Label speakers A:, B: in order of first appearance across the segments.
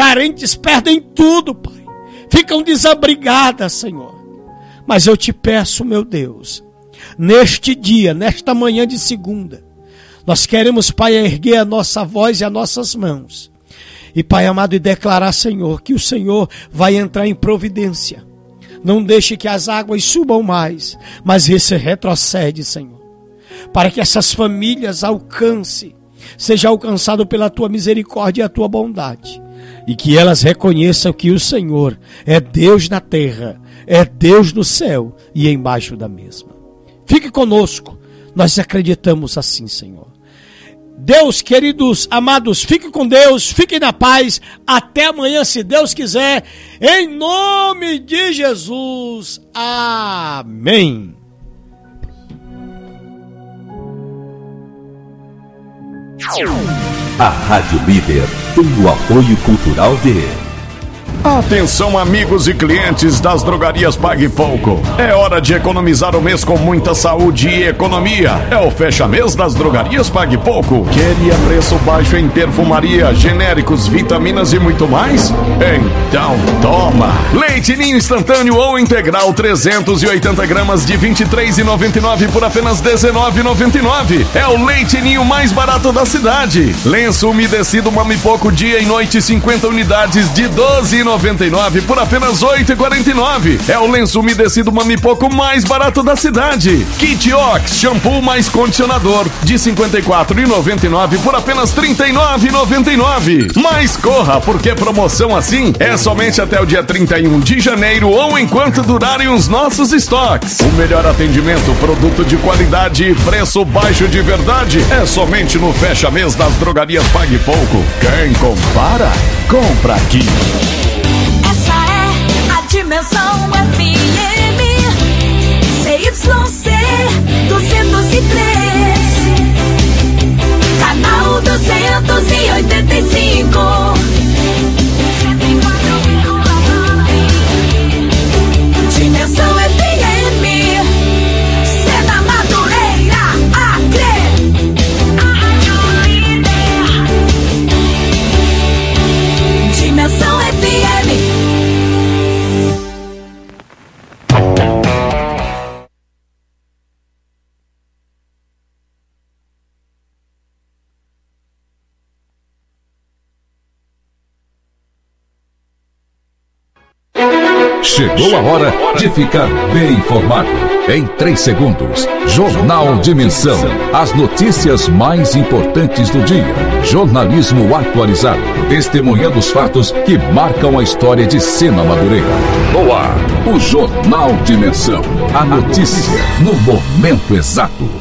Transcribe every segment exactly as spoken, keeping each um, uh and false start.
A: parentes perdem tudo, Pai. Ficam desabrigadas, Senhor. Mas eu te peço, meu Deus, neste dia, nesta manhã de segunda, nós queremos, Pai, erguer a nossa voz e as nossas mãos. E, Pai amado, e declarar, Senhor, que o Senhor vai entrar em providência. Não deixe que as águas subam mais, mas esse retrocede, Senhor. Para que essas famílias alcancem, seja alcançado pela Tua misericórdia e a Tua bondade. E que elas reconheçam que o Senhor é Deus na terra, é Deus no céu e embaixo da mesma. Fique conosco, nós acreditamos assim, Senhor. Deus, queridos, amados, fiquem com Deus, fiquem na paz, até amanhã, se Deus quiser, em nome de Jesus, amém.
B: A Rádio Líder tem o apoio cultural de...
C: Atenção, amigos e clientes das drogarias Pague Pouco. É hora de economizar o mês com muita saúde e economia. É o fecha-mês das drogarias Pague Pouco. Queria preço baixo em perfumaria, genéricos, vitaminas e muito mais? Então toma! Leite Ninho instantâneo ou integral trezentos e oitenta gramas de vinte e três reais e noventa e nove centavos por apenas dezenove reais e noventa e nove centavos. É o Leite Ninho mais barato da cidade. Lenço umedecido Mami Pouco dia e noite cinquenta unidades de doze reais e noventa e nove centavos por apenas oito reais e quarenta e nove centavos. É o lenço umedecido Mami Pouco mais barato da cidade. Kit Ox, shampoo mais condicionador de cinquenta e quatro reais e noventa e nove centavos por apenas trinta e nove reais e noventa e nove centavos. Mas corra, porque promoção assim é somente até o dia trinta e um de janeiro ou enquanto durarem os nossos estoques. O melhor atendimento, produto de qualidade e preço baixo de verdade é somente no fecha-mês das drogarias Pague Pouco. Quem compara, compra aqui.
D: Dimensão F M C Y C duzentos e três, canal duzentos e oitenta e cinco, Dimensão F M, Sena Madureira, Acre, Dimensão F M.
B: Chegou a hora de ficar bem informado. Em três segundos, Jornal Dimensão. As notícias mais importantes do dia. Jornalismo atualizado. Testemunhando os fatos que marcam a história de Sena Madureira. No ar, o Jornal Dimensão. A notícia no momento exato.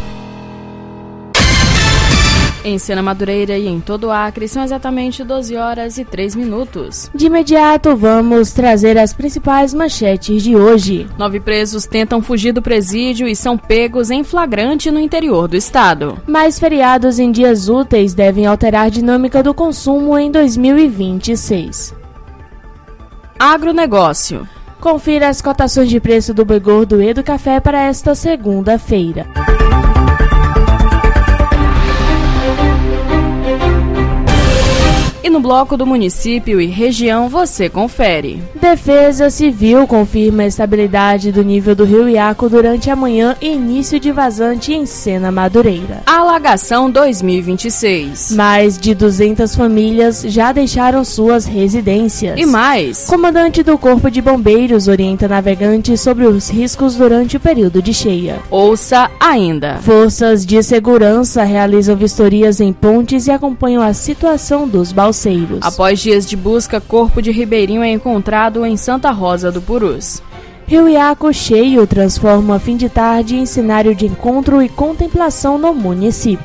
E: Em Sena Madureira e em todo o Acre são exatamente doze horas e três minutos.
F: De imediato vamos trazer as principais manchetes de hoje.
E: Nove presos tentam fugir do presídio e são pegos em flagrante no interior do estado.
F: Mais feriados em dias úteis devem alterar a dinâmica do consumo em dois mil e vinte e seis.
E: Agronegócio.
F: Confira as cotações de preço do boi gordo e do café para esta segunda-feira.
E: E no bloco do município e região você confere.
F: Defesa Civil confirma a estabilidade do nível do Rio Iaco durante a manhã e início de vazante em Sena Madureira.
E: Alagação dois mil e vinte e seis.
F: Mais de duzentas famílias já deixaram suas residências.
E: E mais.
F: Comandante do Corpo de Bombeiros orienta navegantes sobre os riscos durante o período de cheia.
E: Ouça ainda.
F: Forças de segurança realizam vistorias em pontes e acompanham a situação dos balseiros.
E: Após dias de busca, corpo de ribeirinho é encontrado em Santa Rosa do Purus.
F: Rio Iaco cheio transforma fim de tarde em cenário de encontro e contemplação no município.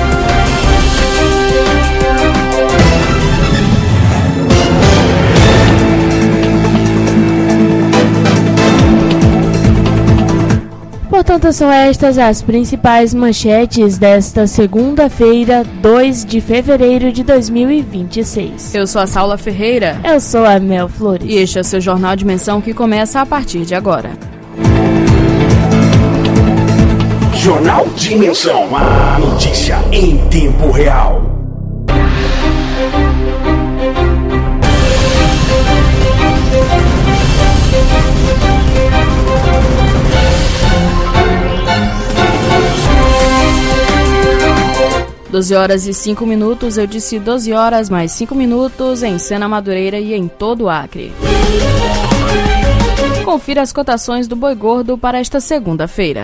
F: Portanto, são estas as principais manchetes desta segunda-feira, dois de fevereiro de dois mil e vinte e seis.
E: Eu sou a Saula Ferreira.
F: Eu sou a Mel Flores.
E: E este é o seu Jornal Dimensão que começa a partir de agora.
G: Jornal Dimensão, a notícia em tempo real.
E: doze horas e cinco minutos, eu disse doze horas mais cinco minutos em Sena Madureira e em todo o Acre. Confira as cotações do boi gordo para esta segunda-feira.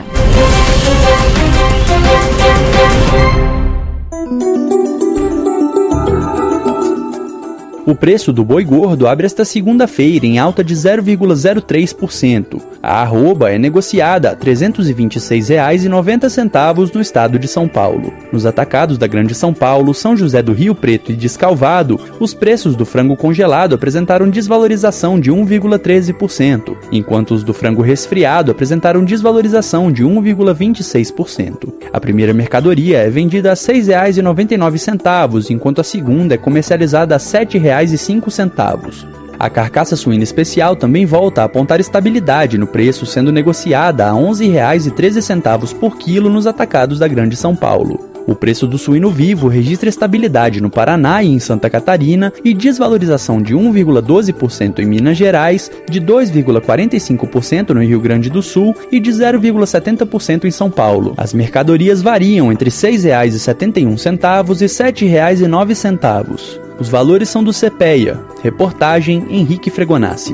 H: O preço do boi gordo abre esta segunda-feira em alta de zero vírgula zero três por cento. A arroba é negociada a trezentos e vinte e seis reais e noventa centavos no estado de São Paulo. Nos atacados da Grande São Paulo, São José do Rio Preto e Descalvado, os preços do frango congelado apresentaram desvalorização de um vírgula treze por cento, enquanto os do frango resfriado apresentaram desvalorização de um vírgula vinte e seis por cento. A primeira mercadoria é vendida a seis reais e noventa e nove centavos, enquanto a segunda é comercializada a sete reais e cinco centavos. A carcaça suína especial também volta a apontar estabilidade no preço, sendo negociada a onze reais e treze centavos por quilo nos atacados da Grande São Paulo. O preço do suíno vivo registra estabilidade no Paraná e em Santa Catarina e desvalorização de um vírgula doze por cento em Minas Gerais, de dois vírgula quarenta e cinco por cento no Rio Grande do Sul e de zero vírgula setenta por cento em São Paulo. As mercadorias variam entre seis reais e setenta e um centavos e sete reais e nove centavos. Os valores são do CEPEA. Reportagem Henrique Fregonassi.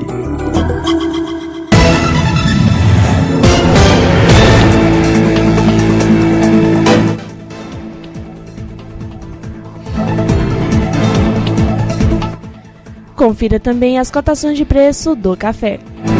F: Confira também as cotações de preço do café.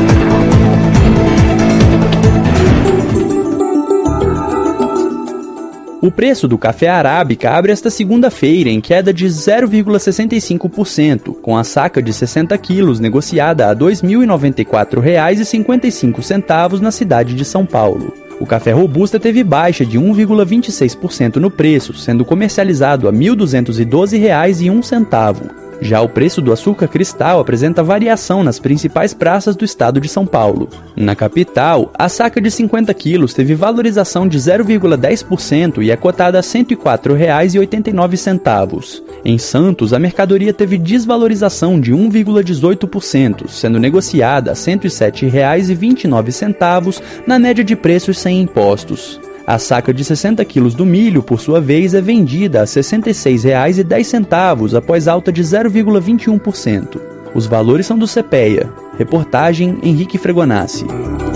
H: O preço do café arábica abre esta segunda-feira em queda de zero vírgula sessenta e cinco por cento, com a saca de sessenta quilos negociada a dois mil e noventa e quatro reais e cinquenta e cinco centavos na cidade de São Paulo. O café robusta teve baixa de um vírgula vinte e seis por cento no preço, sendo comercializado a mil duzentos e doze reais e um centavo. Já o preço do açúcar cristal apresenta variação nas principais praças do estado de São Paulo. Na capital, a saca de cinquenta quilos teve valorização de zero vírgula dez por cento e é cotada a cento e quatro reais e oitenta e nove centavos. Em Santos, a mercadoria teve desvalorização de um vírgula dezoito por cento, sendo negociada a cento e sete reais e vinte e nove centavos na média de preços sem impostos. A saca de sessenta quilos do milho, por sua vez, é vendida a sessenta e seis reais e dez centavos após alta de zero vírgula vinte e um por cento. Os valores são do CEPEA. Reportagem Henrique Fregonassi.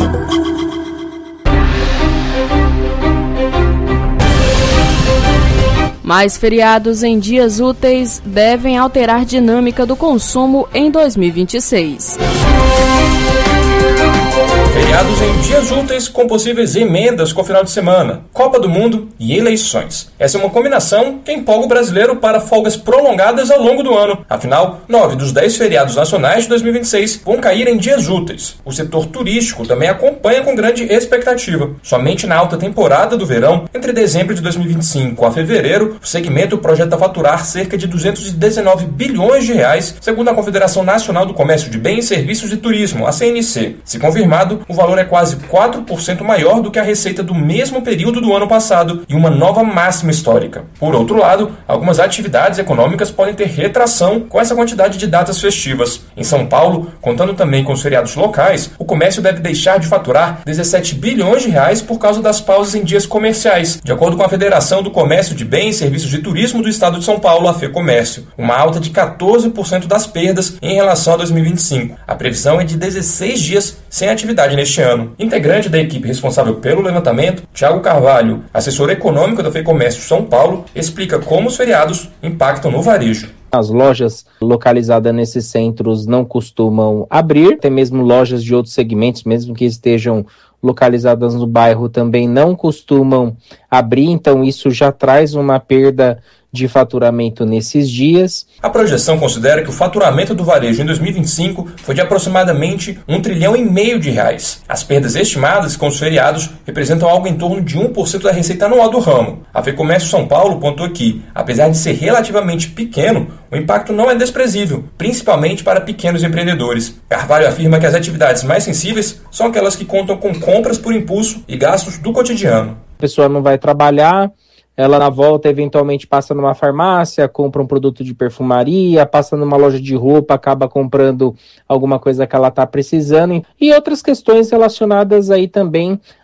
E: Mais feriados em dias úteis devem alterar dinâmica do consumo em dois mil e vinte e seis.
I: Feriados em dias úteis com possíveis emendas com o final de semana, Copa do Mundo e eleições. Essa é uma combinação que empolga o brasileiro para folgas prolongadas ao longo do ano. Afinal, nove dos dez feriados nacionais de dois mil e vinte e seis vão cair em dias úteis. O setor turístico também acompanha com grande expectativa. Somente na alta temporada do verão, entre dezembro de dois mil e vinte e cinco a fevereiro, o segmento projeta faturar cerca de duzentos e dezenove bilhões de reais, segundo a Confederação Nacional do Comércio de Bens, Serviços e Turismo, a C N C. Se confirmado, o valor é quase quatro por cento maior do que a receita do mesmo período do ano passado e uma nova máxima histórica. Por outro lado, algumas atividades econômicas podem ter retração com essa quantidade de datas festivas. Em São Paulo, contando também com os feriados locais, o comércio deve deixar de faturar dezessete bilhões de reais por causa das pausas em dias comerciais, de acordo com a Federação do Comércio de Bens, Serviços e Turismo do Estado de São Paulo, a FEComércio, uma alta de quatorze por cento das perdas em relação a dois mil e vinte e cinco. A previsão é de dezesseis dias sem atividade neste ano. Integrante da equipe responsável pelo levantamento, Thiago Carvalho, assessor econômico da FEComércio São Paulo, explica como os feriados impactam no varejo.
J: As lojas localizadas nesses centros não costumam abrir, até mesmo lojas de outros segmentos, mesmo que estejam localizadas no bairro, também não costumam abrir, então isso já traz uma perda de faturamento nesses dias.
I: A projeção considera que o faturamento do varejo em dois mil e vinte e cinco foi de aproximadamente um trilhão e meio de reais. As perdas estimadas com os feriados representam algo em torno de um por cento da receita anual do ramo. A FEComércio São Paulo pontuou que, apesar de ser relativamente pequeno, o impacto não é desprezível, principalmente para pequenos empreendedores. Carvalho afirma que as atividades mais sensíveis são aquelas que contam com compras por impulso e gastos do cotidiano.
J: A pessoa não vai trabalhar, ela na volta eventualmente passa numa farmácia, compra um produto de perfumaria, passa numa loja de roupa, acaba comprando alguma coisa que ela está precisando. E outras questões relacionadas aí também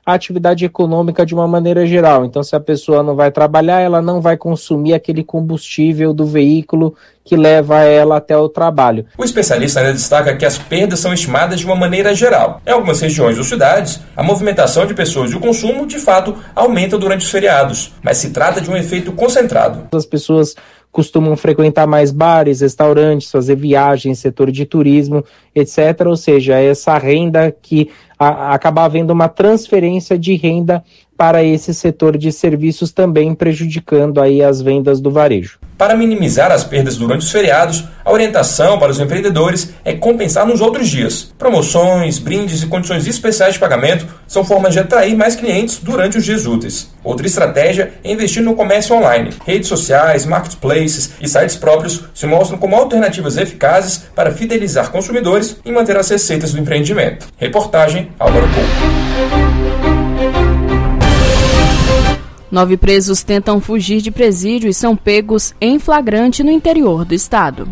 J: a atividade econômica de uma maneira geral. Então, se a pessoa não vai trabalhar, ela não vai consumir aquele combustível do veículo que leva ela até o trabalho.
I: O especialista ainda destaca que as perdas são estimadas de uma maneira geral. Em algumas regiões ou cidades, a movimentação de pessoas e o consumo, de fato, aumenta durante os feriados, mas se trata de um efeito concentrado.
J: As pessoas costumam frequentar mais bares, restaurantes, fazer viagens, setor de turismo, etcétera. Ou seja, essa renda que a, acaba havendo uma transferência de renda para esse setor de serviços, também prejudicando aí as vendas do varejo.
I: Para minimizar as perdas durante os feriados, a orientação para os empreendedores é compensar nos outros dias. Promoções, brindes e condições especiais de pagamento são formas de atrair mais clientes durante os dias úteis. Outra estratégia é investir no comércio online. Redes sociais, marketplaces e sites próprios se mostram como alternativas eficazes para fidelizar consumidores e manter as receitas do empreendimento. Reportagem Álvaro Couto.
E: Nove presos tentam fugir de presídio e são pegos em flagrante no interior do estado.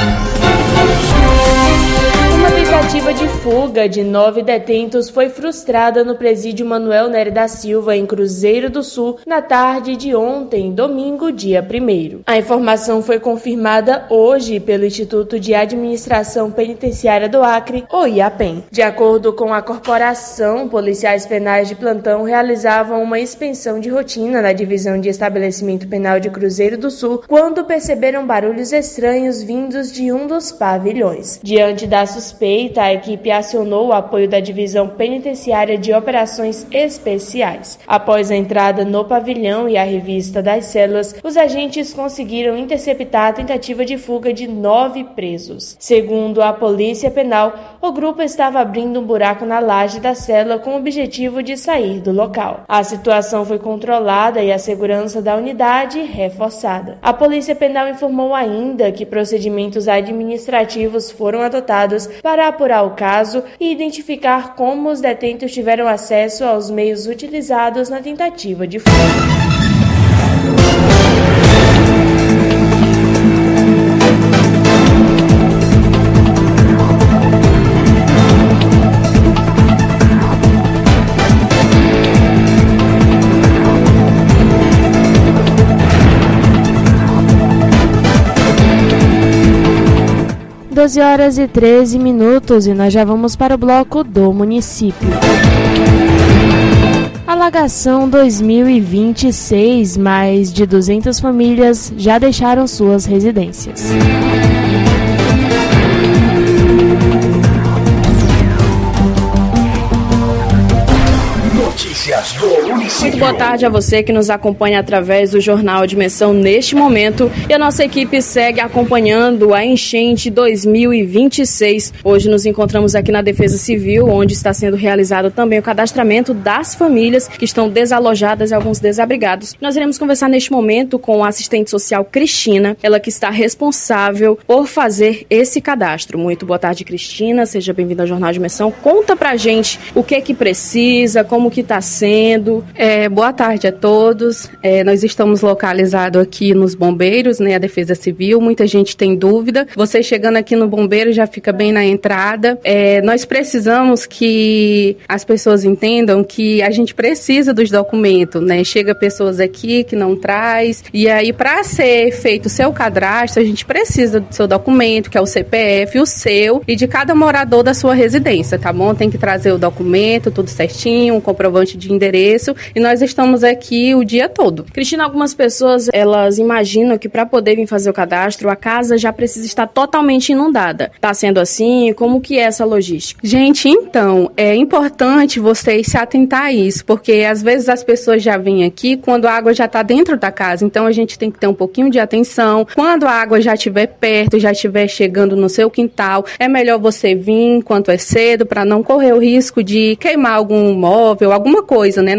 F: Uma tentativa de fuga de nove detentos foi frustrada no presídio Manuel Nery da Silva, em Cruzeiro do Sul, na tarde de ontem, domingo, dia primeiro. A informação foi confirmada hoje pelo Instituto de Administração Penitenciária do Acre, o IAPEN. De acordo com a corporação, policiais penais de plantão realizavam uma inspeção de rotina na divisão de estabelecimento penal de Cruzeiro do Sul quando perceberam barulhos estranhos vindos de um dos pavilhões. Diante da suspeita, a equipe acionou o apoio da Divisão Penitenciária de Operações Especiais. Após a entrada no pavilhão e a revista das células, os agentes conseguiram interceptar a tentativa de fuga de nove presos. Segundo a Polícia Penal, o grupo estava abrindo um buraco na laje da cela com o objetivo de sair do local. A situação foi controlada e a segurança da unidade reforçada. A Polícia Penal informou ainda que procedimentos administrativos foram adotados para apurar o caso e identificar como os detentos tiveram acesso aos meios utilizados na tentativa de fuga. doze horas e treze minutos e nós já vamos para o bloco do município. Alagação dois mil e vinte e seis, mais de duzentas famílias já deixaram suas residências.
G: Notícias do município.
E: Muito boa tarde a você que nos acompanha através do Jornal Dimensão neste momento. E a nossa equipe segue acompanhando a enchente dois mil e vinte e seis. Hoje nos encontramos aqui na Defesa Civil, onde está sendo realizado também o cadastramento das famílias que estão desalojadas e alguns desabrigados. Nós iremos conversar neste momento com a assistente social Cristina, ela que está responsável por fazer esse cadastro. Muito boa tarde, Cristina. Seja bem-vinda ao Jornal Dimensão. Conta pra gente o que é que precisa, como que está sendo.
K: É, boa tarde a todos. É, nós estamos localizados aqui nos bombeiros, né, a Defesa Civil. Muita gente tem dúvida. Você chegando aqui no bombeiro já fica bem na entrada. É, nós precisamos que as pessoas entendam que a gente precisa dos documentos, né? Chega pessoas aqui que não traz, e aí para ser feito o seu cadastro, a gente precisa do seu documento, que é o C P F, o seu e de cada morador da sua residência, tá bom? Tem que trazer o documento, tudo certinho, um comprovante de endereço, e nós estamos aqui o dia todo.
E: Cristina, algumas pessoas, elas imaginam que para poder vir fazer o cadastro, a casa já precisa estar totalmente inundada. Tá sendo assim? Como que é essa logística?
K: Gente, então, é importante vocês se atentar a isso, porque às vezes as pessoas já vêm aqui quando a água já está dentro da casa, então a gente tem que ter um pouquinho de atenção. Quando a água já estiver perto, já estiver chegando no seu quintal, é melhor você vir enquanto é cedo, para não correr o risco de queimar algum móvel, alguma coisa, né, na sua casa,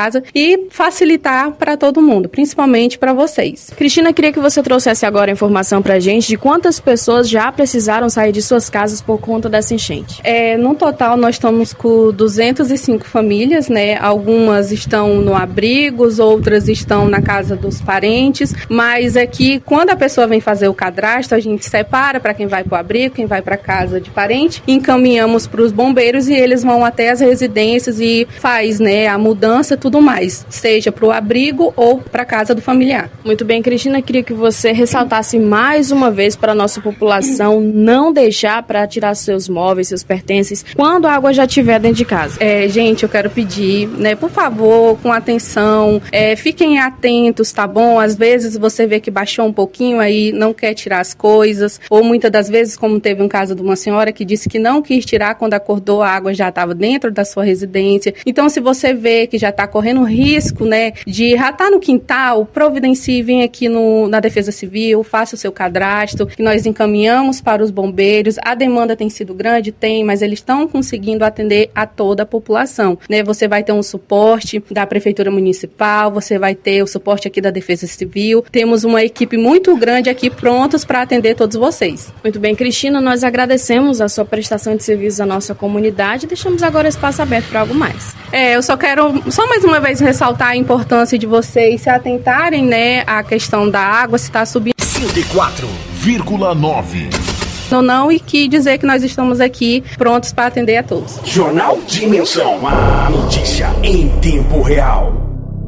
K: casa e facilitar para todo mundo, principalmente para vocês.
E: Cristina, queria que você trouxesse agora a informação para a gente de quantas pessoas já precisaram sair de suas casas por conta dessa enchente.
K: É, no total, nós estamos com duzentas e cinco famílias, né? Algumas estão no abrigos, outras estão na casa dos parentes, mas aqui, quando a pessoa vem fazer o cadastro, a gente separa para quem vai para o abrigo, quem vai para a casa de parente, encaminhamos para os bombeiros e eles vão até as residências e faz, né, a mudança e tudo mais, seja para o abrigo ou para a casa do familiar.
E: Muito bem, Cristina, queria que você ressaltasse mais uma vez para a nossa população não deixar para tirar seus móveis, seus pertences, quando a água já estiver dentro de casa.
K: É, gente, eu quero pedir, né, por favor, com atenção, é, fiquem atentos, tá bom? Às vezes você vê que baixou um pouquinho, aí não quer tirar as coisas, ou muitas das vezes, como teve um caso de uma senhora que disse que não quis tirar quando acordou, a água já estava dentro da sua residência. Então, se você vê que já está correndo risco, né, de ratar no quintal, providencie, vem aqui no, na Defesa Civil, faça o seu cadastro, que nós encaminhamos para os bombeiros. A demanda tem sido grande? Tem, mas eles estão conseguindo atender a toda a população, né? Você vai ter um suporte da Prefeitura Municipal, você vai ter o suporte aqui da Defesa Civil. Temos uma equipe muito grande aqui prontos para atender todos vocês.
E: Muito bem, Cristina, nós agradecemos a sua prestação de serviço à nossa comunidade e deixamos agora espaço aberto para algo mais.
K: É, eu só quero, só mais uma vez, ressaltar a importância de vocês se atentarem, né, à questão da água, se está subindo
G: cento e quatro vírgula nove
K: ou não, e que dizer que nós estamos aqui prontos para atender a todos.
G: Jornal Dimensão, a notícia em tempo real.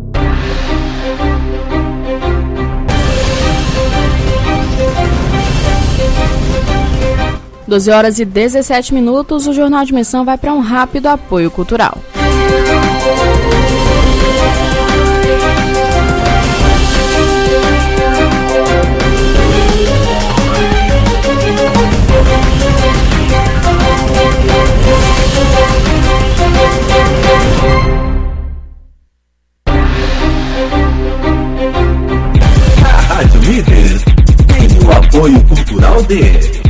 E: doze horas e dezessete minutos, o Jornal Dimensão vai para um rápido apoio cultural.
G: A Rádio Líder tem o apoio cultural de...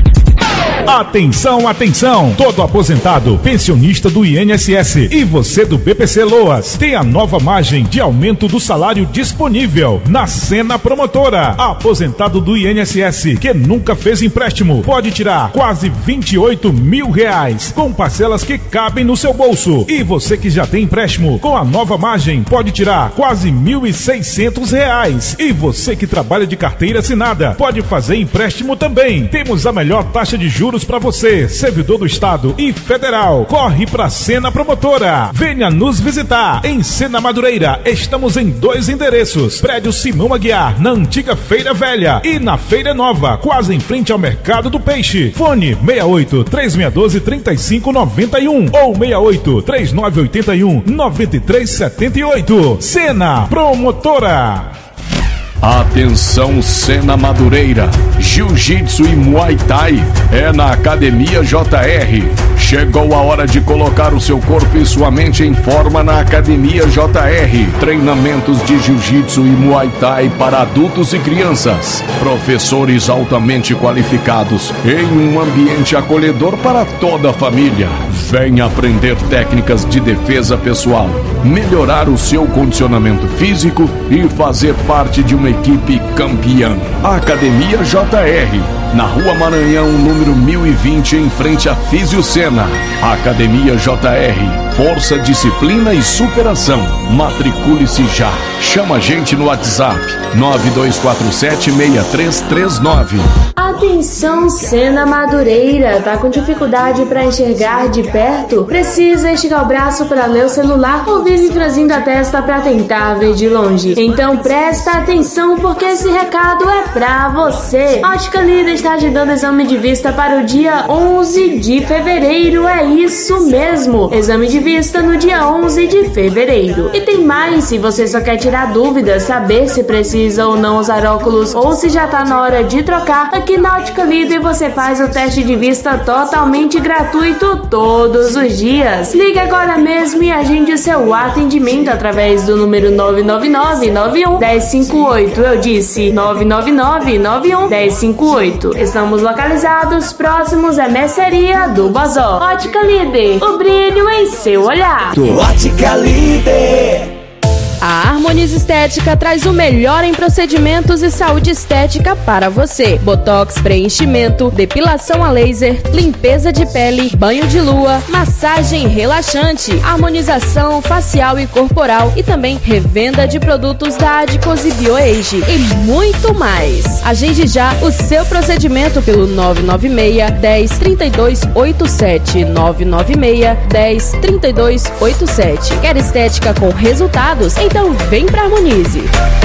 L: Atenção, atenção! Todo aposentado, pensionista do I N S S e você do B P C Loas tem a nova margem de aumento do salário disponível na Sena Promotora. Aposentado do I N S S que nunca fez empréstimo pode tirar quase vinte e oito mil reais com parcelas que cabem no seu bolso. E você que já tem empréstimo com a nova margem pode tirar quase mil e seiscentos reais. E você que trabalha de carteira assinada pode fazer empréstimo também. Temos a melhor taxa de juros para você, servidor do Estado e Federal. Corre pra Sena Promotora. Venha nos visitar em Sena Madureira. Estamos em dois endereços: Prédio Simão Aguiar, na antiga Feira Velha, e na Feira Nova, quase em frente ao Mercado do Peixe. Fone seis oito, três seis um dois, três cinco nove um ou seis oito, três nove oito um, nove três sete oito. Sena Promotora.
C: Atenção, Sena Madureira, Jiu-Jitsu e Muay Thai é na Academia J R. Chegou a hora de colocar o seu corpo e sua mente em forma na Academia J R. Treinamentos de Jiu-Jitsu e Muay Thai para adultos e crianças. Professores altamente qualificados em um ambiente acolhedor para toda a família. Venha aprender técnicas de defesa pessoal, melhorar o seu condicionamento físico e fazer parte de uma equipe campeã. Academia J R, na Rua Maranhão, número mil e vinte, em frente a Físio Sena. Academia J R, força, disciplina e superação. Matricule-se já. Chama a gente no WhatsApp nove dois quatro sete, seis três três nove.
F: Atenção, Sena Madureira, tá com dificuldade para enxergar de perto? Precisa esticar o braço para ler o celular ou vive franzindo a testa para tentar ver de longe? Então presta atenção, porque esse recado é pra você. A Ótica Líder está agendando exame de vista para o dia onze de fevereiro, é isso mesmo, exame de vista no dia onze de fevereiro. E tem mais, se você só quer tirar dúvidas, saber se precisa ou não usar óculos ou se já tá na hora de trocar, aqui na Ótica Líder você faz o teste de vista totalmente gratuito todos os dias. Ligue agora mesmo e agende o seu atendimento através do número nove nove nove, nove um, um zero cinco oito. Eu disse nove nove nove, nove um, um zero cinco oito. Estamos localizados próximos à mercearia do Bozó. Ótica Líder, o brilho em seu olhar.
G: Ótica Líder.
F: A Harmonize Estética traz o melhor em procedimentos e saúde estética para você. Botox, preenchimento, depilação a laser, limpeza de pele, banho de lua, massagem relaxante, harmonização facial e corporal e também revenda de produtos da Adicos e BioAge e muito mais. Agende já o seu procedimento pelo nove nove seis, dez, trinta e dois, oitenta e sete, nove nove seis, dez, trinta e dois, oitenta e sete. Quer estética com resultados? Então vem pra Harmonize.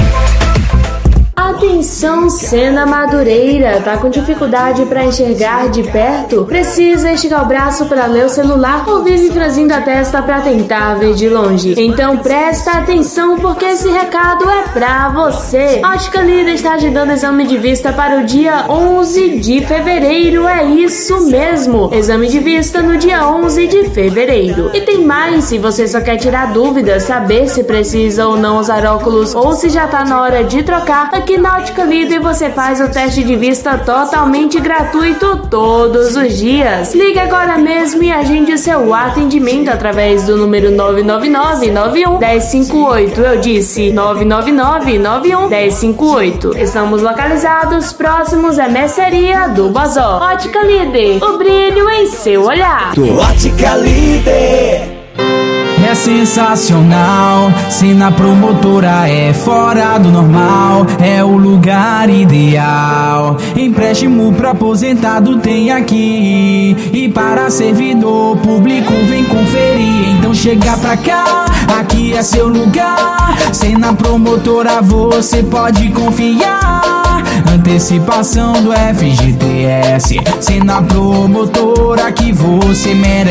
F: Atenção, Sena Madureira, tá com dificuldade para enxergar de perto? Precisa esticar o braço para ler o celular ou vive franzindo a testa para tentar ver de longe? Então presta atenção porque esse recado é pra você. A Ótica Líder está agendando exame de vista para o dia onze de fevereiro, é isso mesmo, exame de vista no dia onze de fevereiro. E tem mais, se você só quer tirar dúvidas, saber se precisa ou não usar óculos ou se já tá na hora de trocar, aqui na Ótica Líder você faz o teste de vista totalmente gratuito todos os dias. Ligue agora mesmo e agende o seu atendimento através do número nove nove nove, nove um, um zero cinco oito. Eu disse nove nove nove, nove um, um zero cinco oito. Estamos localizados próximos à mercearia do Bozó. Ótica Líder, o brilho em seu olhar.
G: Ótica Líder.
M: É sensacional, se na promotora é fora do normal, é o lugar ideal. Empréstimo pra aposentado tem aqui, e para servidor público vem conferir. Então chega pra cá, aqui é seu lugar, se na promotora você pode confiar. Antecipação do F G T S, Sena Promotora que você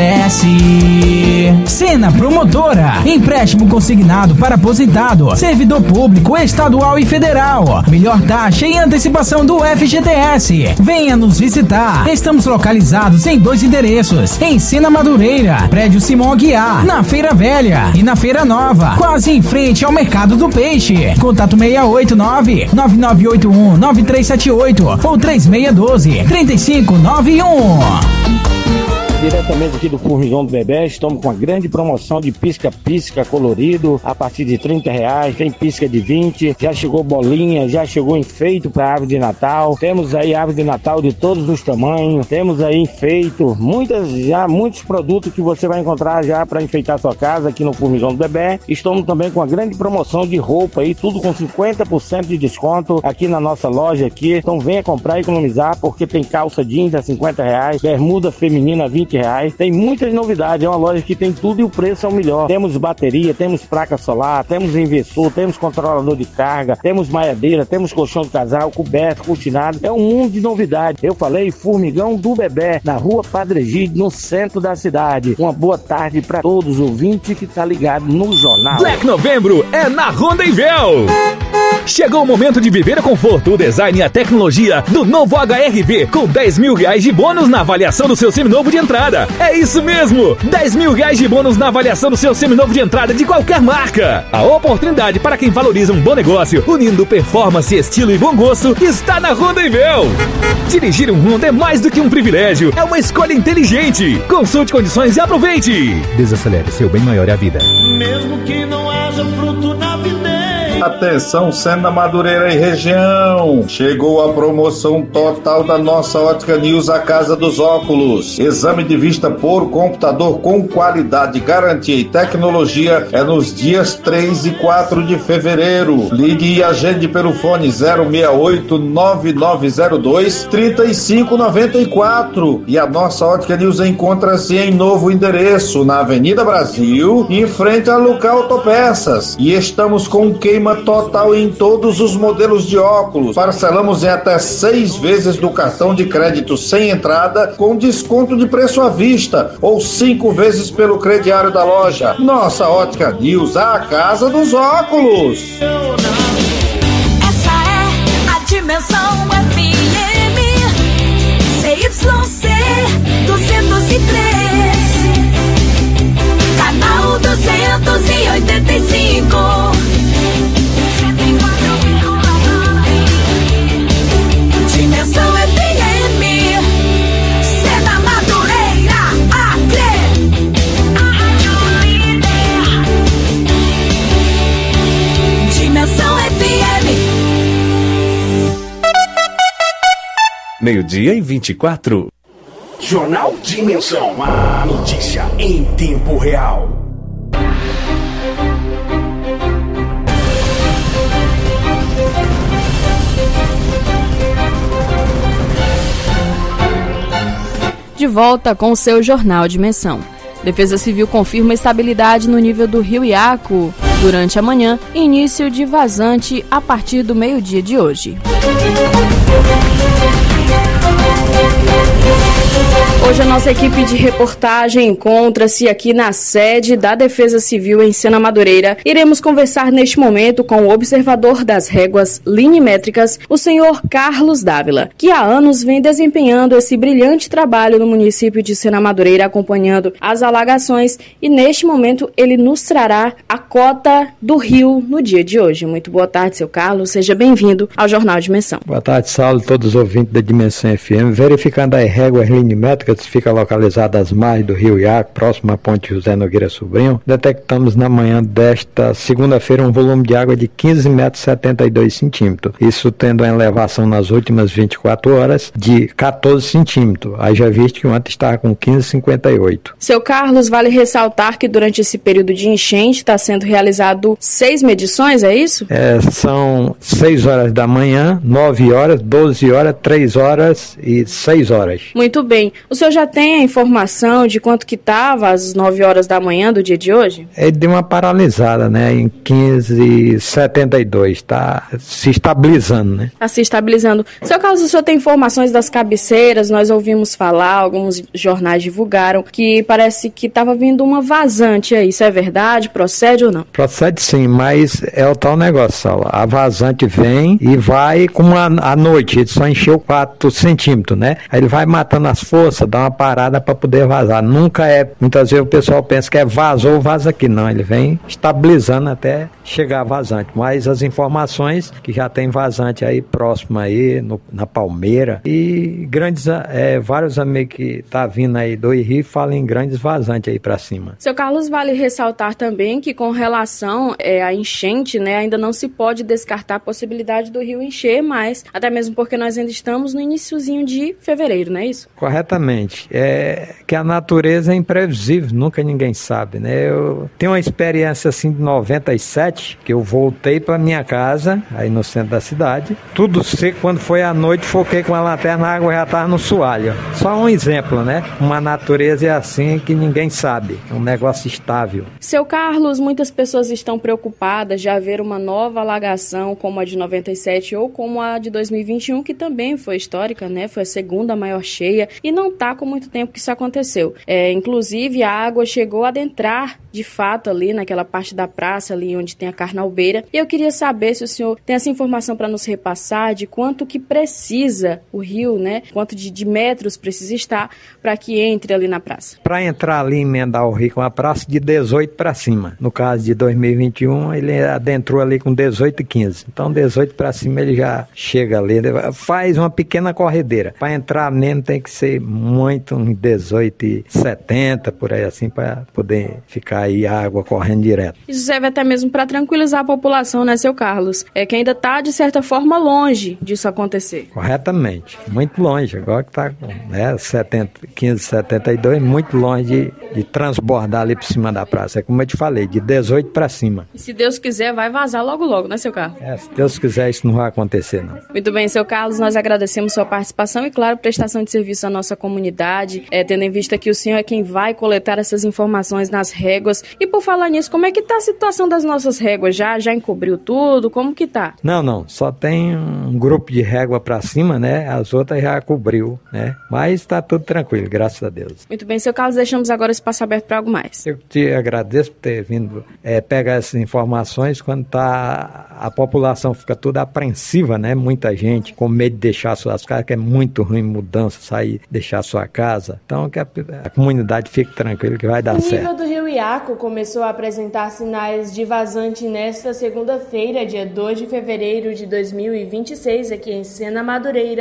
M: merece. Sena Promotora, empréstimo consignado para aposentado, servidor público estadual e federal. Melhor taxa e antecipação do F G T S. Venha nos visitar. Estamos localizados em dois endereços, em Sena Madureira, prédio Simão Aguiar, na Feira Velha e na Feira Nova, quase em frente ao Mercado do Peixe. Contato seis oito nove, nove nove oito um, nove três sete oito ou três seis um dois, três cinco nove um.
N: Diretamente aqui do Formigão do Bebé, estamos com uma grande promoção de pisca-pisca colorido a partir de trinta reais, tem pisca de vinte, já chegou bolinha, já chegou enfeito para árvore de Natal, temos aí árvore de Natal de todos os tamanhos, temos aí enfeito, muitas, já muitos produtos que você vai encontrar já para enfeitar sua casa aqui no Formigão do Bebé. Estamos também com uma grande promoção de roupa aí, tudo com cinquenta por cento de desconto aqui na nossa loja aqui, então venha comprar e economizar porque tem calça jeans a cinquenta reais, bermuda feminina a vinte reais, tem muitas novidades, é uma loja que tem tudo e o preço é o melhor. Temos bateria, temos placa solar, temos inversor, temos controlador de carga, temos maiadeira, temos colchão de casal, coberto, cortinado, é um mundo de novidades. Eu falei Formigão do Bebé, na rua Padre Egídio, no centro da cidade. Uma boa tarde para todos os ouvintes que tá ligado no jornal.
O: Black Novembro é na Honda Invel. Chegou o momento de viver a conforto, o design e a tecnologia do novo H R V, com dez mil reais de bônus na avaliação do seu seminovo de entrada. É isso mesmo, dez mil reais de bônus na avaliação do seu seminovo de entrada de qualquer marca. A oportunidade para quem valoriza um bom negócio, unindo performance, estilo e bom gosto, está na Honda Invel. Dirigir um Honda é mais do que um privilégio, é uma escolha inteligente. Consulte condições e aproveite. Desacelere, seu bem maior é a vida.
P: Mesmo que não haja fruto na videira.
Q: Atenção, Sena Madureira e região. Chegou a promoção total da nossa Ótica News, a Casa dos Óculos. Exame de vista por computador com qualidade, garantia e tecnologia é nos dias três e quatro de fevereiro. Ligue e agende pelo fone zero seis oito, nove nove zero dois, três cinco nove quatro. E a nossa Ótica News encontra-se em novo endereço, na Avenida Brasil, em frente a Luca Autopeças. E estamos com queima total em todos os modelos de óculos. Parcelamos em até seis vezes do cartão de crédito sem entrada, com desconto de preço à vista, ou cinco vezes pelo crediário da loja. Nossa Ótica News, a casa dos óculos.
D: Essa é a Dimensão F M, C Y C duzentos e três, canal duzentos e oitenta e cinco. Dimensão F M, Sena Madureira, Acre.
O: meio-dia e vinte e quatro.
R: Jornal Dimensão, a notícia em tempo real.
E: De volta com o seu Jornal Dimensão. Defesa Civil confirma estabilidade no nível do Rio Iaco durante a manhã e início de vazante a partir do meio-dia de hoje. Hoje a nossa equipe de reportagem encontra-se aqui na sede da Defesa Civil em Sena Madureira. Iremos conversar neste momento com o observador das réguas linimétricas, o senhor Carlos Dávila, que há anos vem desempenhando esse brilhante trabalho no município de Sena Madureira, acompanhando as alagações, e neste momento ele nos trará a cota do rio no dia de hoje. Muito boa tarde, seu Carlos, seja bem-vindo ao Jornal Dimensão.
S: Boa tarde, Saulo, todos os ouvintes da Dimensão F M. Verificando as réguas linimétricas, fica localizada às margens do Rio Iaco, próximo à ponte José Nogueira Sobrinho, detectamos na manhã desta segunda-feira um volume de água de quinze metros e setenta e dois centímetros, isso tendo a elevação nas últimas vinte e quatro horas de quatorze centímetros, aí já visto que ontem estava com quinze vírgula cinquenta e oito.
E: Seu Carlos, vale ressaltar que durante esse período de enchente está sendo realizado seis medições, é isso?
S: É, são seis horas da manhã, nove horas, doze horas, três horas e seis horas.
E: Muito bem. O senhor já tem a informação de quanto que estava às nove horas da manhã do dia de hoje?
S: Ele deu uma paralisada, né, em quinze vírgula setenta e dois, está se estabilizando, né?
E: Está se estabilizando. Seu Carlos, o senhor tem informações das cabeceiras? Nós ouvimos falar, alguns jornais divulgaram que parece que estava vindo uma vazante aí. Isso é verdade? Procede ou não?
S: Procede sim, mas é o tal negócio, Saulo. A vazante vem e vai como a, a noite, ele só encheu quatro centímetros, né? Aí ele vai matando as forças, dá uma parada para poder vazar. Nunca é, muitas vezes o pessoal pensa que é vazou, vaza aqui. Não, ele vem estabilizando até chegar a vazante. Mas as informações que já tem vazante aí próximo aí, no, na Palmeira, e grandes, é, vários amigos que tá vindo aí do Rio falam em grandes vazantes aí para cima.
E: Seu Carlos, vale ressaltar também que com relação é, à enchente, né, ainda não se pode descartar a possibilidade do rio encher mais, até mesmo porque nós ainda estamos no iniciozinho de fevereiro, não é isso?
S: Corretamente. É que a natureza é imprevisível, nunca ninguém sabe, né? Eu tenho uma experiência assim de noventa e sete, que eu voltei para minha casa, aí no centro da cidade, tudo seco, quando foi à noite, foquei com a lanterna, a água já estava no soalho. Só um exemplo, né? Uma natureza é assim que ninguém sabe, é um negócio estável.
E: Seu Carlos, muitas pessoas estão preocupadas de haver uma nova alagação como a de noventa e sete ou como a de dois mil e vinte e um, que também foi histórica, né? Foi a segunda maior cheia e não está com muito tempo que isso aconteceu. É, inclusive, a água chegou a adentrar, de fato, ali naquela parte da praça, ali onde tem a Carnalbeira. E eu queria saber se o senhor tem essa informação para nos repassar de quanto que precisa o rio, né? Quanto de, de metros precisa estar para que entre ali na praça.
S: Para entrar ali e emendar o rio com a praça, de dezoito para cima. No caso de dois mil e vinte e um, ele adentrou ali com dezoito e quinze. Então, dezoito para cima ele já chega ali, faz uma pequena corredeira. Para entrar mesmo tem que ser muito, um dezoito e setenta, por aí assim, para poder ficar aí a água correndo direto.
E: Isso serve até mesmo para tranquilizar a população, né, seu Carlos? É que ainda está, de certa forma, longe disso acontecer.
S: Corretamente, muito longe. Agora que está com né, quinze, setenta e dois, muito longe de, de transbordar ali por cima da praça. É como eu te falei, de dezoito para cima.
E: E se Deus quiser, vai vazar logo logo, né, seu Carlos?
S: É, se Deus quiser, isso não vai acontecer, não.
E: Muito bem, seu Carlos, nós agradecemos sua participação e, claro, prestação de serviço à nossa comunidade, é, tendo em vista que o senhor é quem vai coletar essas informações nas réguas. E por falar nisso, como é que está a situação das nossas réguas? Já, já encobriu tudo? Como que tá?
S: Não, não, só tem um grupo de régua para cima, né? As outras já cobriu, né? Mas está tudo tranquilo, graças a Deus.
E: Muito bem, seu Carlos, deixamos agora esse espaço aberto para algo mais.
S: Eu te agradeço por ter vindo é, pegar essas informações quando tá, a população fica toda apreensiva, né? Muita gente com medo de deixar suas casas, que é muito ruim mudança, sair, deixar sua casa. Então, que a, a comunidade fique tranquila que vai dar certo.
F: O nível do Rio Iaco começou a apresentar sinais de vazante nesta segunda-feira, dia dois de fevereiro de dois mil e vinte e seis, aqui em Sena Madureira,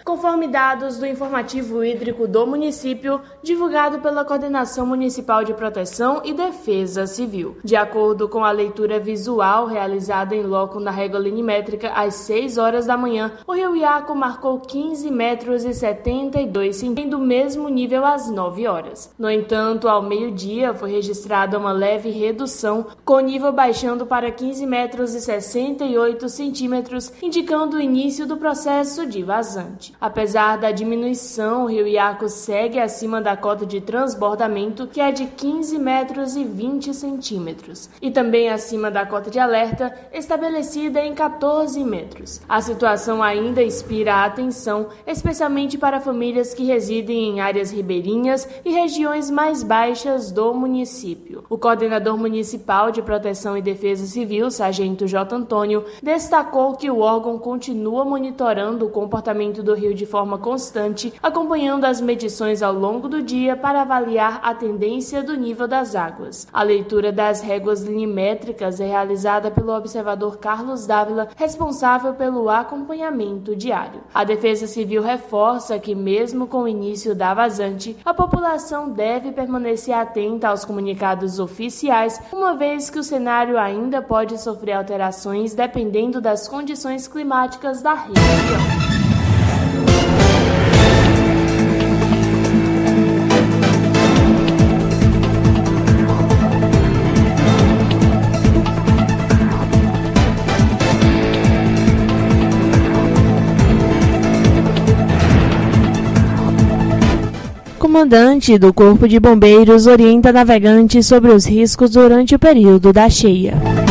F: conforme dados do informativo hídrico do município, divulgado pela Coordenação Municipal de Proteção e Defesa Civil. De acordo com a leitura visual realizada em loco na régua linimétrica às seis horas da manhã, o rio Iaco marcou quinze metros e setenta e dois centímetros do mesmo nível às nove horas. No entanto, ao meio-dia foi registrada uma leve redução, com o nível baixando para quinze metros e sessenta e oito centímetros, indicando o início do processo de vazante. Apesar da diminuição, o rio Iaco segue acima da cota de transbordamento, que é de quinze metros e vinte centímetros, e também acima da cota de alerta, estabelecida em quatorze metros. A situação ainda inspira atenção, especialmente para famílias que residem em áreas ribeirinhas e regiões mais baixas do município. O coordenador municipal de Proteção e Defesa Civil, Sargento J. Antônio, destacou que o órgão continua monitorando o comportamento do rio de forma constante, acompanhando as medições ao longo do dia para avaliar a tendência do nível das águas. A leitura das réguas linimétricas é realizada pelo observador Carlos Dávila, responsável pelo acompanhamento diário. A Defesa Civil reforça que, mesmo com o início da vazante, a população deve permanecer atenta aos comunicados oficiais, uma vez que o cenário ainda pode sofrer alterações dependendo das condições climáticas da região. O comandante do Corpo de Bombeiros orienta navegantes sobre os riscos durante o período da cheia.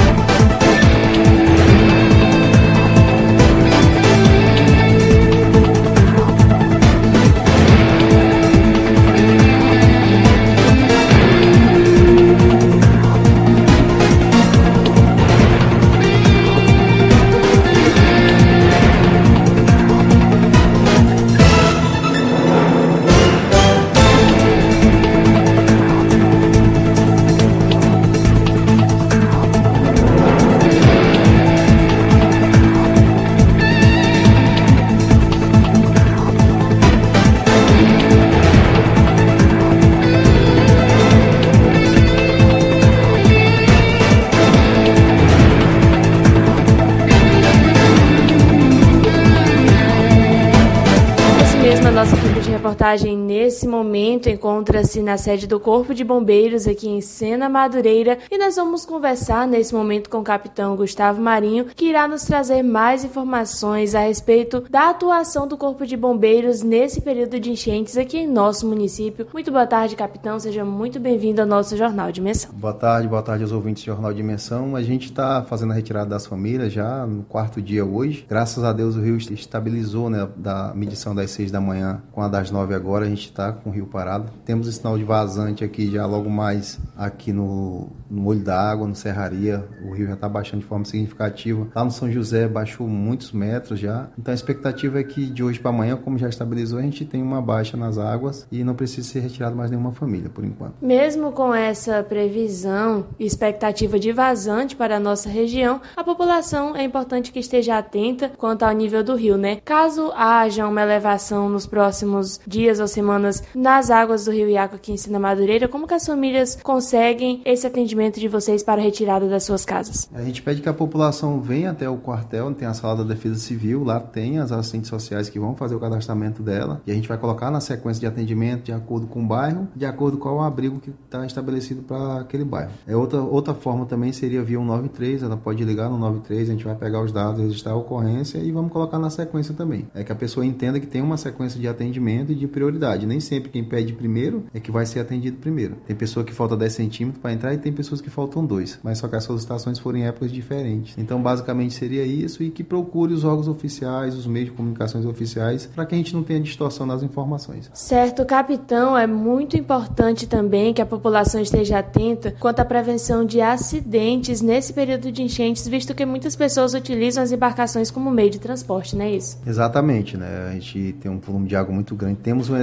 F: Reportagem nesse momento encontra-se na sede do Corpo de Bombeiros aqui em Sena Madureira e nós vamos conversar nesse momento com o capitão Gustavo Marinho, que irá nos trazer mais informações a respeito da atuação do Corpo de Bombeiros nesse período de enchentes aqui em nosso município. Muito boa tarde, capitão, seja muito bem-vindo ao nosso Jornal Dimensão.
T: Boa tarde, boa tarde aos ouvintes do Jornal Dimensão. A gente está fazendo a retirada das famílias já no quarto dia hoje. Graças a Deus o rio estabilizou, né, da medição das seis da manhã com a das nove agora, a gente está com o rio parado. Temos o sinal de vazante aqui já logo mais aqui no, no olho da água, no Serraria. O rio já está baixando de forma significativa. Lá no São José baixou muitos metros já. Então a expectativa é que de hoje para amanhã, como já estabilizou, a gente tem uma baixa nas águas e não precisa ser retirado mais nenhuma família por enquanto.
F: Mesmo com essa previsão e expectativa de vazante para a nossa região, a população é importante que esteja atenta quanto ao nível do rio, né? Caso haja uma elevação nos próximos dias ou semanas nas águas do rio Iaco aqui em Sena Madureira, como que as famílias conseguem esse atendimento de vocês para a retirada das suas casas?
T: A gente pede que a população venha até o quartel, tem a sala da Defesa Civil, lá tem as assistentes sociais que vão fazer o cadastramento dela e a gente vai colocar na sequência de atendimento de acordo com o bairro, de acordo com o abrigo que está estabelecido para aquele bairro. É outra, outra forma também seria via um nove três, ela pode ligar no nove três, a gente vai pegar os dados, registrar a ocorrência e vamos colocar na sequência também. É que a pessoa entenda que tem uma sequência de atendimento e de prioridade. Nem sempre quem pede primeiro é que vai ser atendido primeiro. Tem pessoa que falta dez centímetros para entrar e tem pessoas que faltam dois, mas só que as solicitações foram em épocas diferentes. Então, basicamente seria isso e que procure os órgãos oficiais, os meios de comunicações oficiais, para que a gente não tenha distorção nas informações.
F: Certo, capitão, é muito importante também que a população esteja atenta quanto à prevenção de acidentes nesse período de enchentes, visto que muitas pessoas utilizam as embarcações como meio de transporte, não é isso?
T: Exatamente, né? A gente tem um volume de água muito grande. Temos um exemplo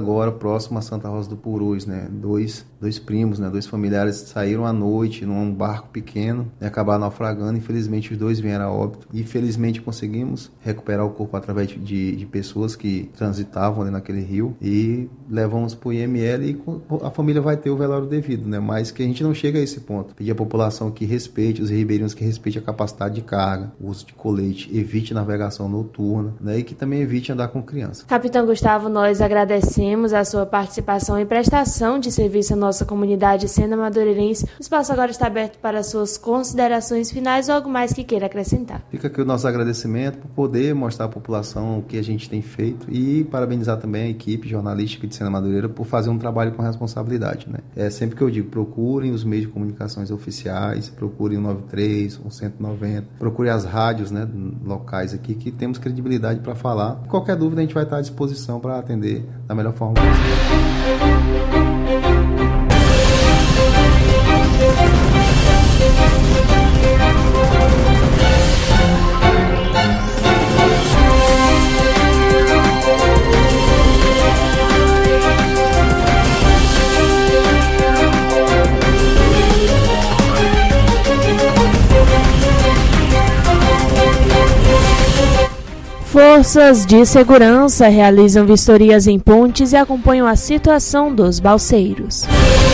T: agora próximo a Santa Rosa do Purus, né? Dois, dois primos, né? Dois familiares saíram à noite num barco pequeno e acabaram naufragando. Infelizmente os dois vieram a óbito. E felizmente conseguimos recuperar o corpo através de, de pessoas que transitavam ali naquele rio e levamos para o I M L e a família vai ter o velório devido, né? Mas que a gente não chega a esse ponto. Pedir à população que respeite, os ribeirinhos que respeite a capacidade de carga, o uso de colete, evite navegação noturna, né? E que também evite andar com criança.
F: Capitão Gustavo, nós agradecemos a sua participação e prestação de serviço à nossa comunidade Sena Madureirense. O espaço agora está aberto para suas considerações finais ou algo mais que queira acrescentar.
T: Fica aqui o nosso agradecimento por poder mostrar à população o que a gente tem feito e parabenizar também a equipe jornalística de Sena Madureira por fazer um trabalho com responsabilidade, né? É sempre que eu digo, procurem os meios de comunicações oficiais, procurem o noventa e três, o cento e noventa, procurem as rádios, né, locais aqui, que temos credibilidade para falar. Qualquer dúvida a gente vai estar à disposição para atender da melhor forma possível.
F: Forças de segurança realizam vistorias em pontes e acompanham a situação dos balseiros.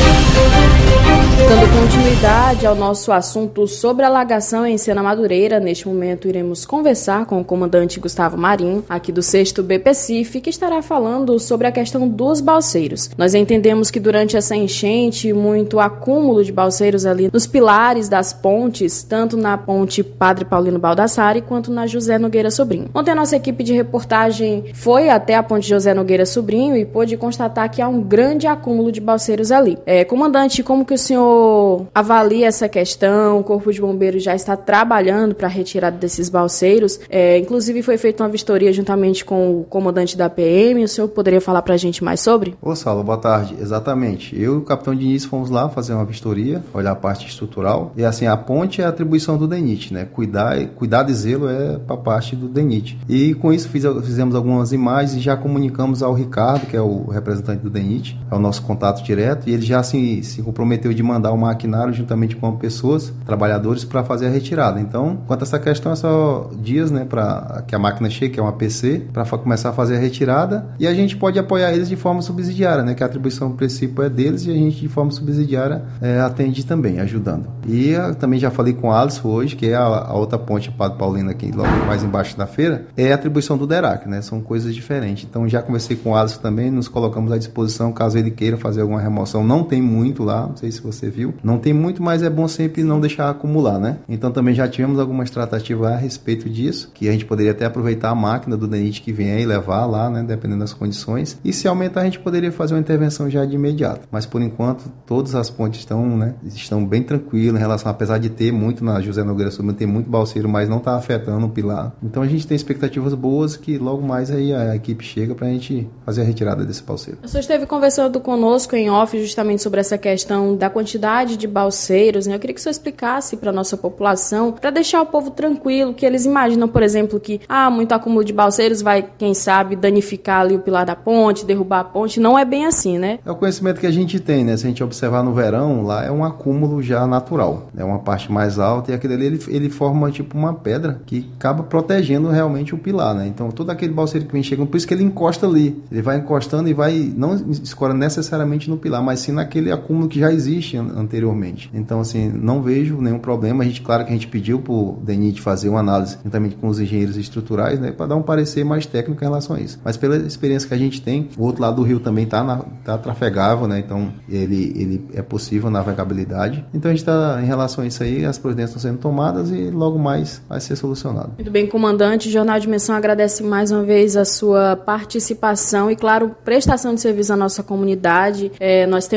E: Dando continuidade ao nosso assunto sobre alagação em Sena Madureira, neste momento iremos conversar com o comandante Gustavo Marinho, aqui do sexto B P C I F, que estará falando sobre a questão dos balseiros. Nós entendemos que durante essa enchente, muito acúmulo de balseiros ali nos pilares das pontes, tanto na ponte Padre Paulino Baldassari quanto na José Nogueira Sobrinho. Ontem a nossa equipe de reportagem foi até a ponte José Nogueira Sobrinho e pôde constatar que há um grande acúmulo de balseiros ali. É, comandante, como que o senhor avalia essa questão? O Corpo de Bombeiros já está trabalhando para a retirada desses balseiros. É, inclusive foi feita uma vistoria juntamente com o comandante da P M. O senhor poderia falar para a gente mais sobre?
T: Ô Saulo, boa tarde. Exatamente. Eu e o capitão Diniz fomos lá fazer uma vistoria, olhar a parte estrutural. E assim, a ponte é a atribuição do DENIT, né? Cuidar, cuidado e zelo é para a parte do DENIT. E com isso fiz, fizemos algumas imagens e já comunicamos ao Ricardo, que é o representante do DENIT, é o nosso contato direto, e ele já se, se comprometeu de mandar o maquinário juntamente com pessoas, trabalhadores, para fazer a retirada. Então, quanto a essa questão, é só dias, né, para que a máquina chegue, que é uma P C, para começar a fazer a retirada, e a gente pode apoiar eles de forma subsidiária, né, que a atribuição, no princípio, é deles, e a gente, de forma subsidiária, é, atende também, ajudando. E eu também já falei com o Alisson hoje, que é a, a outra ponte, Padre Paulino, aqui logo mais embaixo da feira, é a atribuição do DERAC, né, são coisas diferentes. Então, já conversei com o Alisson também, nos colocamos à disposição, caso ele queira fazer alguma remoção. Não tem muito lá, não sei se você viu, não tem muito, mas é bom sempre não deixar acumular, né? Então também já tivemos algumas tratativas a respeito disso, que a gente poderia até aproveitar a máquina do DENIT que vem aí e levar lá, né? Dependendo das condições. E se aumentar, a gente poderia fazer uma intervenção já de imediato. Mas por enquanto, todas as pontes estão, né? Estão bem tranquilas em relação, apesar de ter muito na José Nogueira Sobrinho, tem muito balseiro, mas não está afetando o pilar. Então a gente tem expectativas boas que logo mais aí a equipe chega para a gente fazer a retirada desse balseiro.
E: O senhor esteve conversando conosco em off justamente sobre essa questão da quantidade de balseiros, né? Eu queria que o senhor explicasse para a nossa população, para deixar o povo tranquilo, que eles imaginam, por exemplo, que ah, muito acúmulo de balseiros vai, quem sabe, danificar ali o pilar da ponte, derrubar a ponte. Não é bem assim, né?
T: É o conhecimento que a gente tem, né? Se a gente observar no verão, lá é um acúmulo já natural, é uma parte mais alta e aquele ali ele, ele forma tipo uma pedra que acaba protegendo realmente o pilar, né? Então todo aquele balseiro que vem chegando, por isso que ele encosta ali, ele vai encostando e vai, não escora necessariamente no pilar, mas sim naquele acúmulo que já existe anteriormente. Então assim, não vejo nenhum problema. A gente, claro que a gente pediu para o DENIT fazer uma análise juntamente com os engenheiros estruturais, né, para dar um parecer mais técnico em relação a isso. Mas pela experiência que a gente tem, o outro lado do rio também está tá trafegável, né, então ele, ele é possível navegabilidade. Então a gente está, em relação a isso aí, as providências estão sendo tomadas e logo mais vai ser solucionado.
E: Muito bem, comandante. O Jornal Dimensão agradece mais uma vez a sua participação e, claro, prestação de serviço à nossa comunidade. É, nós temos observado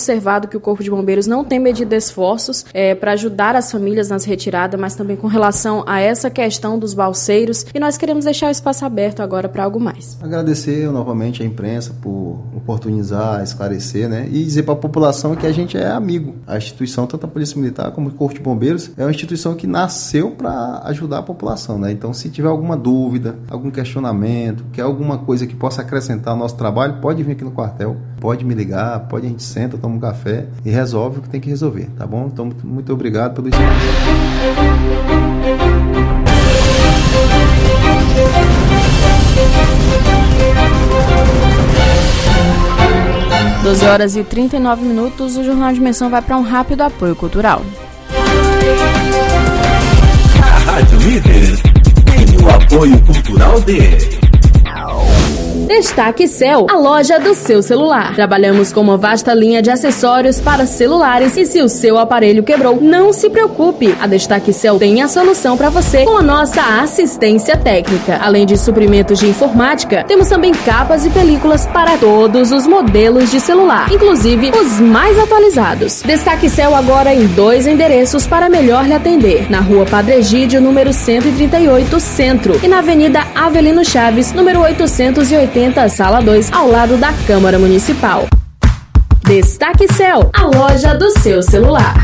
E: observado que o Corpo de Bombeiros não tem medido esforços é, para ajudar as famílias nas retiradas, mas também com relação a essa questão dos balseiros, e nós queremos deixar o espaço aberto agora para algo mais.
T: Agradecer novamente a imprensa por oportunizar, esclarecer, né, e dizer para a população que a gente é amigo. A instituição, tanto a Polícia Militar como o Corpo de Bombeiros, é uma instituição que nasceu para ajudar a população, né? Então, se tiver alguma dúvida, algum questionamento, quer alguma coisa que possa acrescentar ao nosso trabalho, pode vir aqui no quartel, pode me ligar, pode a gente senta, toma um café e resolve o que tem que resolver, tá bom? Então, muito obrigado pelo espaço.
E: doze horas e trinta e nove minutos, o Jornal de Dimensão vai para um rápido apoio cultural.
G: A Rádio Líder tem o apoio cultural de...
E: Destaque Cell, a loja do seu celular. Trabalhamos com uma vasta linha de acessórios para celulares e se o seu aparelho quebrou, não se preocupe. A Destaque Cell tem a solução para você com a nossa assistência técnica. Além de suprimentos de informática, temos também capas e películas para todos os modelos de celular, inclusive os mais atualizados. Destaque Cell agora em dois endereços para melhor lhe atender. Na Rua Padre Egídio, número cento e trinta e oito, Centro, e na Avenida Avelino Chaves, número oitocentos e oitenta, Sala dois, ao lado da Câmara Municipal. Destaque Cell, a loja do seu celular.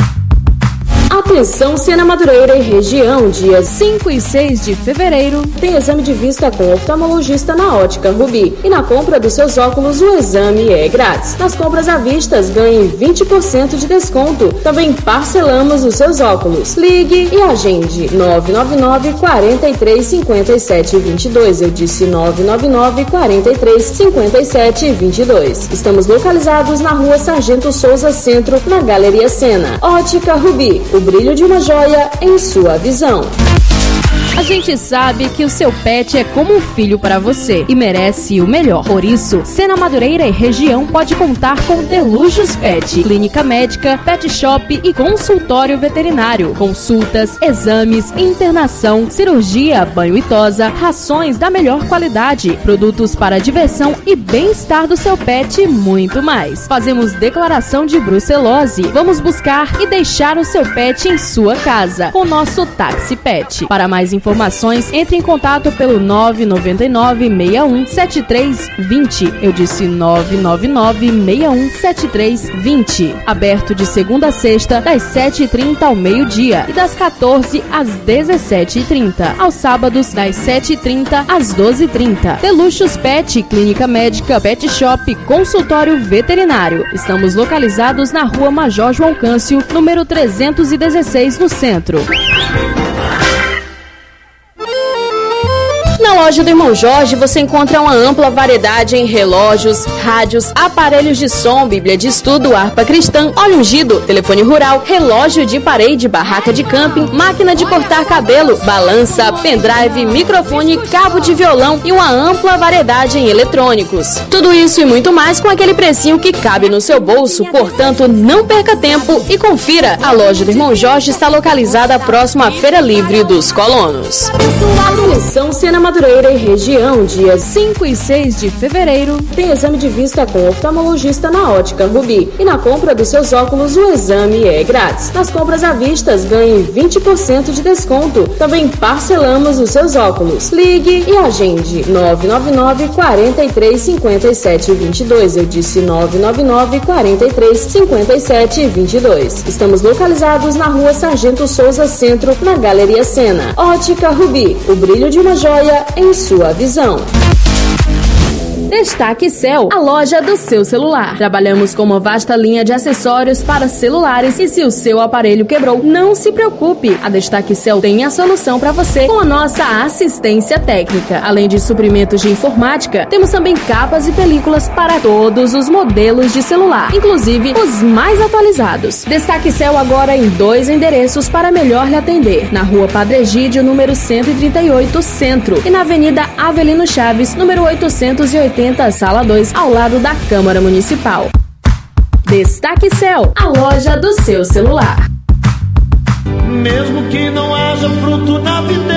E: Atenção, Sena Madureira e região, dias cinco e seis de fevereiro, tem exame de vista com oftalmologista na Ótica Rubi. E na compra dos seus óculos, o exame é grátis. Nas compras à vista, ganhe vinte por cento de desconto. Também parcelamos os seus óculos. Ligue e agende nove nove nove, quatro três, cinco sete dois dois. Eu disse nove nove nove, quatro três, cinco sete dois dois. Estamos localizados na Rua Sargento Souza Centro, na Galeria Sena. Ótica Rubi, o brilho de uma joia em sua visão. A gente sabe que o seu pet é como um filho para você e merece o melhor. Por isso, Sena Madureira e região pode contar com Delujos Pet, clínica médica, pet shop e consultório veterinário. Consultas, exames, internação, cirurgia, banho e tosa, rações da melhor qualidade, produtos para diversão e bem-estar do seu pet e muito mais. Fazemos declaração de brucelose. Vamos buscar e deixar o seu pet em sua casa com nosso táxi pet. Para mais informações, Informações, entre em contato pelo nove nove nove, seis um sete três dois zero. Eu disse nove nove nove, seis um sete três dois zero. Aberto de segunda a sexta, das sete e trinta ao meio-dia e das quatorze às dezessete e trinta. Aos sábados, das sete e trinta às doze e trinta. Deluxos Pet, clínica médica, pet shop, consultório veterinário. Estamos localizados na Rua Major João Câncio, número trezentos e dezesseis, no centro. Na loja do Irmão Jorge você encontra uma ampla variedade em relógios, rádios, aparelhos de som, bíblia de estudo, harpa cristã, óleo ungido, telefone rural, relógio de parede, barraca de camping, máquina de cortar cabelo, balança, pendrive, microfone, cabo de violão e uma ampla variedade em eletrônicos. Tudo isso e muito mais com aquele precinho que cabe no seu bolso, portanto não perca tempo e confira. A loja do Irmão Jorge está localizada próximo à Feira Livre dos Colonos. Atenção, Sena Madureira e região, dias cinco e seis de fevereiro, tem exame de vista com oftalmologista na Ótica Rubi. E na compra dos seus óculos, o exame é grátis. Nas compras à vista, ganhe vinte por cento de desconto. Também parcelamos os seus óculos. Ligue e agende nove nove nove, quatro três, cinco sete dois dois. Eu disse nove nove nove, quatro três, cinco sete dois dois. Estamos localizados na Rua Sargento Souza Centro, na Galeria Sena. Ótica Rubi, o brilho de uma joia em sua visão. Destaque Cell, a loja do seu celular. Trabalhamos com uma vasta linha de acessórios para celulares e se o seu aparelho quebrou, não se preocupe. A Destaque Cell tem a solução para você com a nossa assistência técnica. Além de suprimentos de informática, temos também capas e películas para todos os modelos de celular, inclusive os mais atualizados. Destaque Cell agora em dois endereços para melhor lhe atender. Na Rua Padre Egídio, número cento e trinta e oito, Centro, e na Avenida Avelino Chaves, número oitocentos e oitenta, Sala dois, ao lado da Câmara Municipal. Destaque Cell, a loja do seu celular.
P: Mesmo que não haja fruto na videira,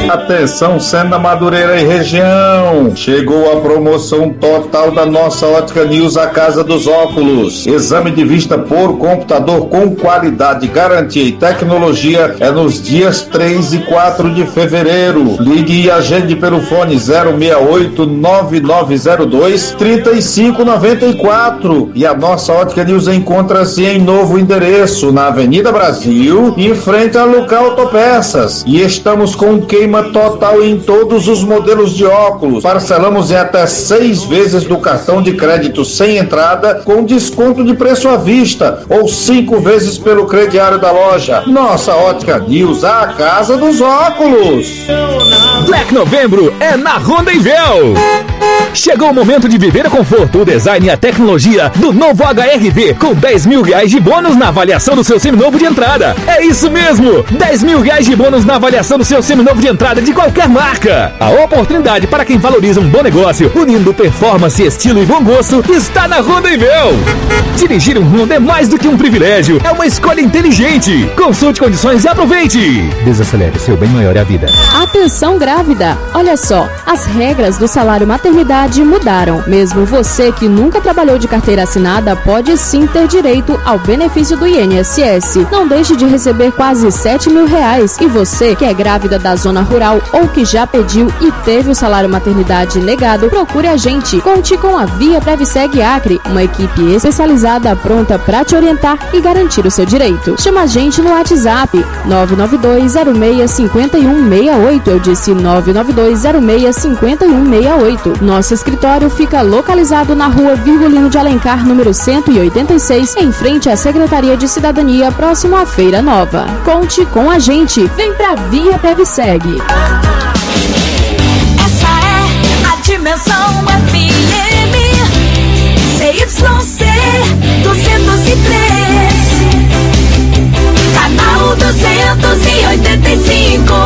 Q: Atenção, Sena Madureira e região. Chegou a promoção total da nossa Ótica News, a Casa dos Óculos. Exame de vista por computador com qualidade, garantia e tecnologia é nos dias três e quatro de fevereiro. Ligue e agende pelo fone zero seis oito nove nove zero dois três cinco nove quatro. E a nossa Ótica News encontra-se em novo endereço, na Avenida Brasil, em frente a Lucar Autopeças. E estamos com queima total em todos os modelos de óculos. Parcelamos em até seis vezes do cartão de crédito sem entrada, com desconto de preço à vista, ou cinco vezes pelo crediário da loja. Nossa Ótica News, a Casa dos Óculos.
O: Black Novembro é na Honda Invel. Chegou o momento de viver o conforto, o design e a tecnologia do novo H R V, com dez mil reais de bônus na avaliação do seu seminovo de entrada. É isso mesmo, dez mil reais de bônus na avaliação do seu seminovo de entrada de qualquer marca. A oportunidade para quem valoriza um bom negócio, unindo performance, estilo e bom gosto, está na Honda Invel. Dirigir um Honda é mais do que um privilégio, é uma escolha inteligente. Consulte condições e aproveite. Desacelere, seu bem maior é a vida.
U: Atenção grávida, olha só, as regras do salário maternidade mudaram. Mesmo você que nunca trabalhou de carteira assinada pode sim ter direito ao benefício do I N S S. Não deixe de receber quase sete mil reais. E você que é grávida da zona rural ou que já pediu e teve o salário maternidade negado, procure a gente. Conte com a Via Previseg Acre, uma equipe especializada pronta para te orientar e garantir o seu direito. Chama a gente no WhatsApp nove nove dois zero seis cinco um seis oito. Eu disse nove nove dois zero seis cinco um seis oito. Nosso escritório fica localizado na rua Virgulino de Alencar, número cento e oitenta e seis, em frente à Secretaria de Cidadania, próximo à Feira Nova. Conte com a gente. Vem pra Via Previseg.
D: Essa é a Dimensão F M C Y C duzentos e três, canal duzentos e oitenta e cinco.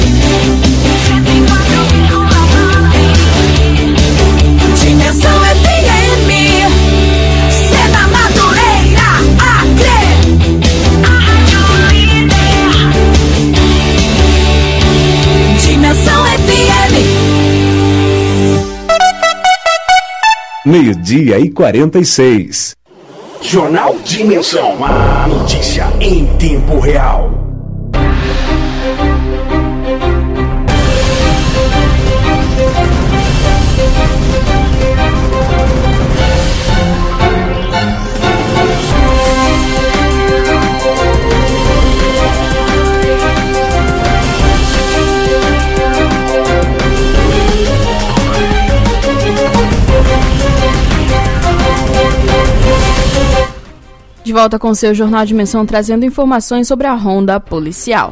D: Dimensão F M, Sena Madureira, Acre, a rádio líder. Dimensão F M.
V: Meio-dia e quarenta e seis.
R: Jornal Dimensão, a notícia em tempo real.
U: De volta com o seu Jornal Dimensão, trazendo informações sobre a ronda policial.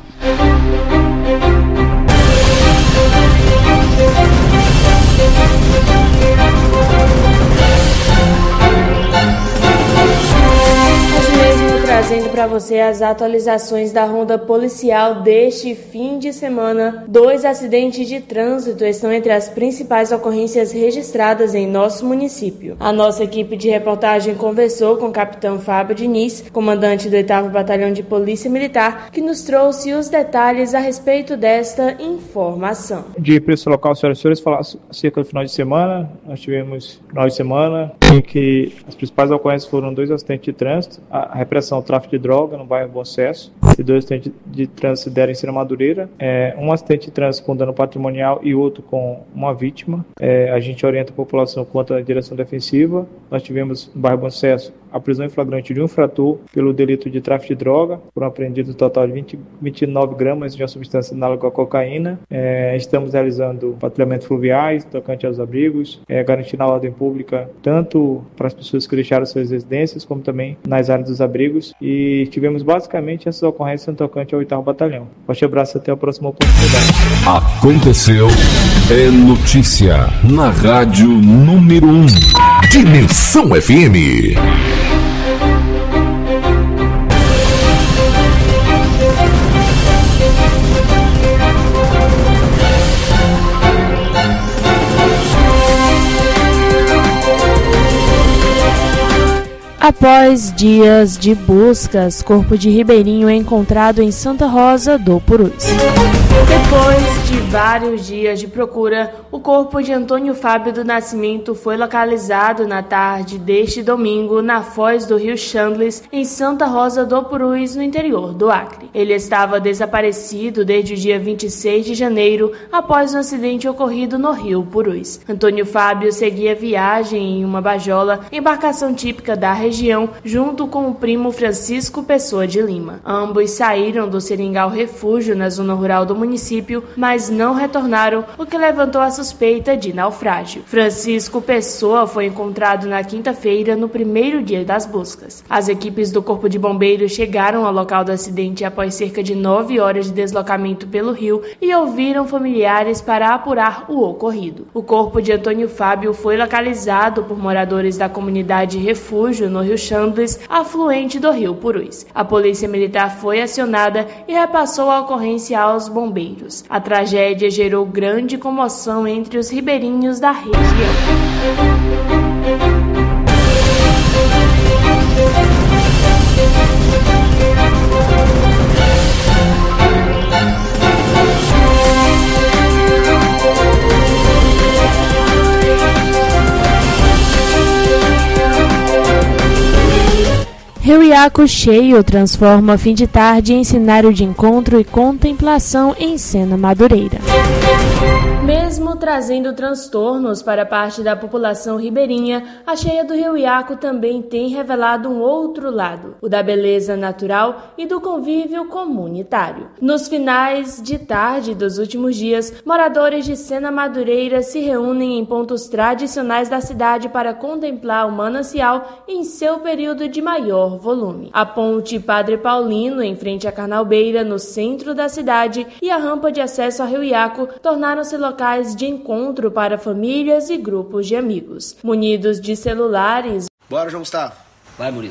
F: Trazendo para você as atualizações da ronda policial deste fim de semana. Dois acidentes de trânsito estão entre as principais ocorrências registradas em nosso município. A nossa equipe de reportagem conversou com o capitão Fábio Diniz, comandante do oitavo Batalhão de Polícia Militar, que nos trouxe os detalhes a respeito desta informação.
W: De preço local, senhoras e senhores, falar acerca do final de semana. Nós tivemos final de semana em que as principais ocorrências foram dois acidentes de trânsito, a repressão ao tráfico de droga no bairro Bom Sucesso. Esses dois acidentes de trânsito deram em Sena Madureira. É, um acidente de trânsito com dano patrimonial e outro com uma vítima. É, a gente orienta a população quanto à direção defensiva. Nós tivemos no bairro Bom Sucesso a prisão em flagrante de um infrator pelo delito de tráfico de droga. Foram apreendidos um total de vinte, vinte e nove gramas de uma substância análoga à cocaína. É, estamos realizando patrulhamento fluviais, tocante aos abrigos, é, garantindo a ordem pública tanto para as pessoas que deixaram suas residências, como também nas áreas dos abrigos. E tivemos basicamente essas ocorrências no tocante ao oitavo Batalhão. Forte abraço, até a próxima oportunidade.
B: Aconteceu, é notícia na rádio número um. Dimensão F M.
U: A
F: Após dias de buscas, corpo de Ribeirinho é encontrado em Santa Rosa do Purus. Depois de vários dias de procura, o corpo de Antônio Fábio do Nascimento foi localizado na tarde deste domingo na foz do rio Chandles, em Santa Rosa do Purus, no interior do Acre. Ele estava desaparecido desde o dia vinte e seis de janeiro, após um acidente ocorrido no rio Purus. Antônio Fábio seguia viagem em uma bajola, embarcação típica da região, junto com o primo Francisco Pessoa de Lima. Ambos saíram do Seringal Refúgio, na zona rural do município, mas não retornaram, o que levantou a suspeita de naufrágio. Francisco Pessoa foi encontrado na quinta-feira, no primeiro dia das buscas. As equipes do Corpo de Bombeiros chegaram ao local do acidente após cerca de nove horas de deslocamento pelo rio e ouviram familiares para apurar o ocorrido. O corpo de Antônio Fábio foi localizado por moradores da comunidade Refúgio, no rio Chandles, afluente do rio Purus. A polícia militar foi acionada e repassou a ocorrência aos bombeiros. A tragédia gerou grande comoção entre os ribeirinhos da região. Rio Iaco cheio transforma fim de tarde em cenário de encontro e contemplação em Sena Madureira. Mesmo trazendo transtornos para parte da população ribeirinha, a cheia do Rio Iaco também tem revelado um outro lado, o da beleza natural e do convívio comunitário. Nos finais de tarde dos últimos dias, moradores de Sena Madureira se reúnem em pontos tradicionais da cidade para contemplar o manancial em seu período de maior volume. A ponte Padre Paulino, em frente à Carnalbeira, no centro da cidade, e a rampa de acesso ao Rio Iaco tornaram-se locais de encontro para famílias e grupos de amigos. Munidos de celulares...
A: Bora, João Gustavo. Vai, Murilo.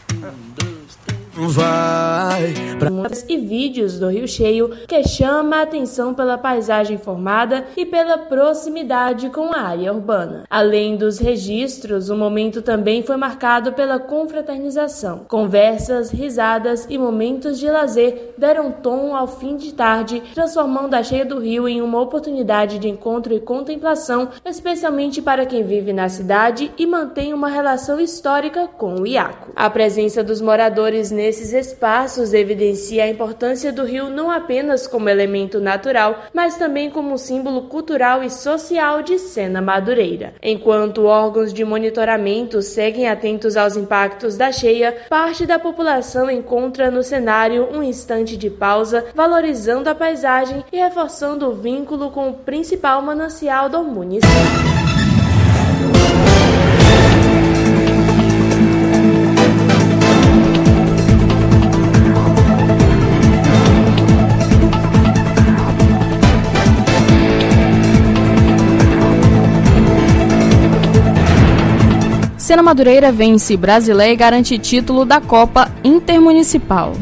F: Vai e vídeos do Rio Cheio, que chama a atenção pela paisagem formada e pela proximidade com a área urbana. Além dos registros, o momento também foi marcado pela confraternização. Conversas, risadas e momentos de lazer deram tom ao fim de tarde, transformando a cheia do Rio em uma oportunidade de encontro e contemplação, especialmente para quem vive na cidade e mantém uma relação histórica com o Iaco. A presença dos moradores nesses espaços evidencia a importância do rio não apenas como elemento natural, mas também como símbolo cultural e social de Sena Madureira. Enquanto órgãos de monitoramento seguem atentos aos impactos da cheia, parte da população encontra no cenário um instante de pausa, valorizando a paisagem e reforçando o vínculo com o principal manancial do município.
U: Sena Madureira vence Brasileiro e garante título da Copa Intermunicipal.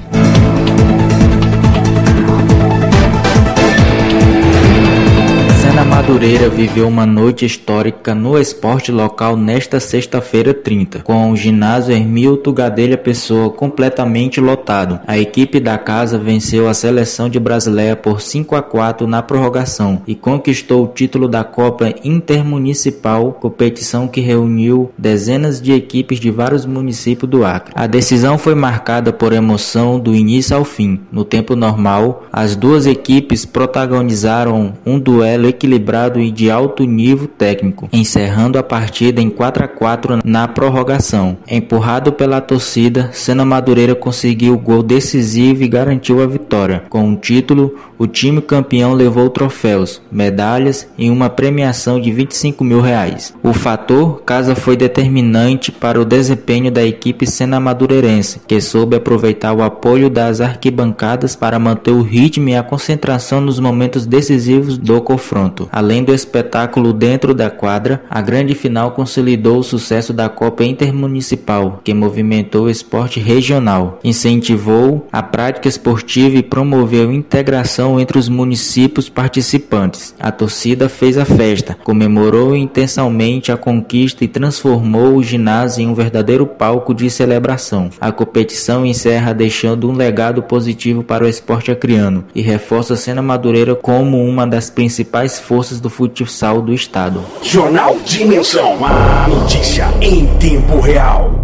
H: Sena Madureira viveu uma noite histórica no esporte local nesta sexta-feira trinta, com o ginásio Hermilton Gadelha Pessoa completamente lotado. A equipe da casa venceu a seleção de Brasileia por cinco a quatro na prorrogação e conquistou o título da Copa Intermunicipal, competição que reuniu dezenas de equipes de vários municípios do Acre. A decisão foi marcada por emoção do início ao fim. No tempo normal, as duas equipes protagonizaram um duelo equilibrado e de alto nível técnico, encerrando a partida em quatro a quatro na prorrogação. Empurrado pela torcida, Sena Madureira conseguiu o gol decisivo e garantiu a vitória. Com o título, o time campeão levou troféus, medalhas e uma premiação de vinte e cinco mil reais. O fator casa foi determinante para o desempenho da equipe Sena Madureirense, que soube aproveitar o apoio das arquibancadas para manter o ritmo e a concentração nos momentos decisivos do confronto. Além do espetáculo dentro da quadra, a grande final consolidou o sucesso da Copa Intermunicipal, que movimentou o esporte regional, incentivou a prática esportiva e promoveu integração coesão entre os municípios participantes. A torcida fez a festa, comemorou intensamente a conquista e transformou o ginásio em um verdadeiro palco de celebração. A competição encerra deixando um legado positivo para o esporte acreano e reforça a Sena Madureira como uma das principais forças do futsal do estado.
R: Jornal Dimensão, a notícia em tempo real.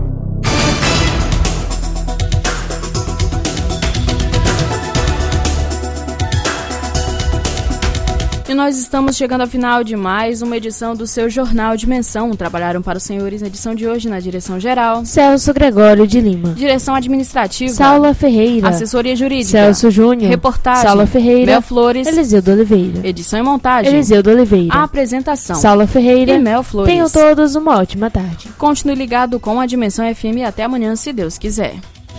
E: E nós estamos chegando ao final de mais uma edição do seu Jornal Dimensão. Trabalharam para os senhores na edição de hoje na direção geral
F: Celso Gregório de Lima,
E: direção administrativa
F: Saula Ferreira,
E: assessoria jurídica
F: Celso Júnior,
E: reportagem
F: Saula Ferreira,
E: Mel Flores,
F: Eliseu do Oliveira,
E: edição e montagem
F: Eliseu do Oliveira,
E: a apresentação
F: Saula Ferreira
E: e Mel Flores.
F: Tenham todos uma ótima tarde.
E: Continue ligado com a Dimensão F M e até amanhã, se Deus quiser.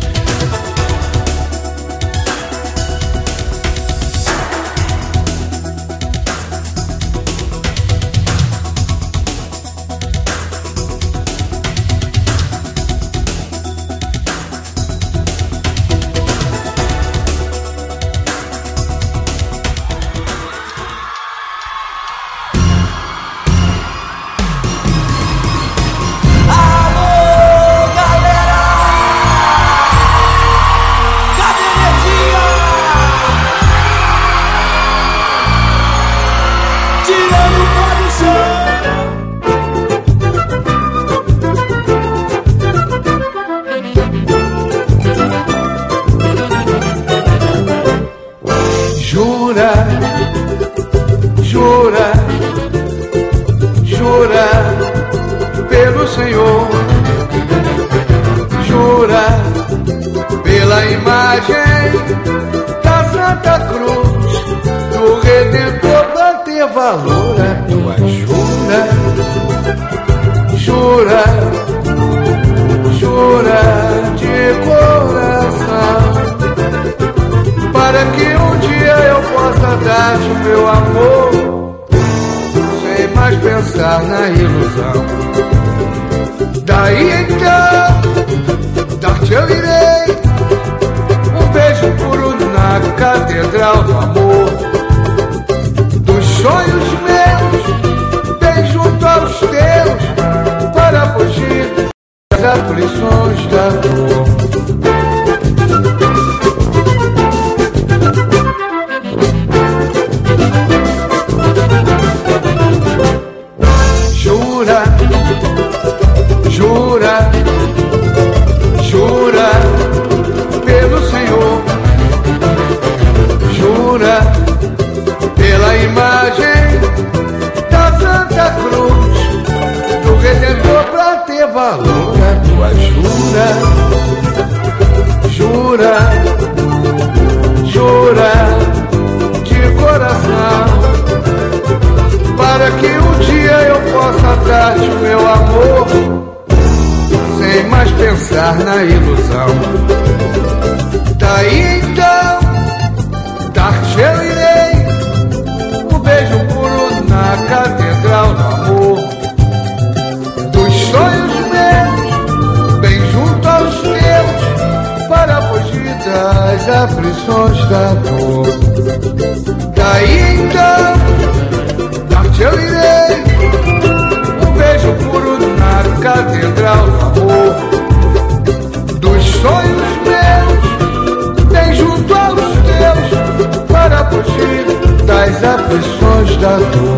I: Na ilusão. Daí então, dar-te eu irei um beijo puro na catedral do amor. Dos sonhos meus, bem junto aos teus, para fugir das aflições da dor. Jura, jura pelo Senhor, jura pela imagem da Santa Cruz, do Redentor pra ter valor. A tua jura, jura, jura de coração, para que um dia eu possa dar-te o meu amor, sem mais pensar na ilusão. Daí então, dar-te eu irei um beijo puro na catedral do amor. Dos sonhos meus, bem junto aos teus, para fugir das aflições da dor. Daí então, dar-te eu irei um beijo puro na catedral do amor. Dos sonhos meus, bem junto aos teus, para fugir das aflições da dor.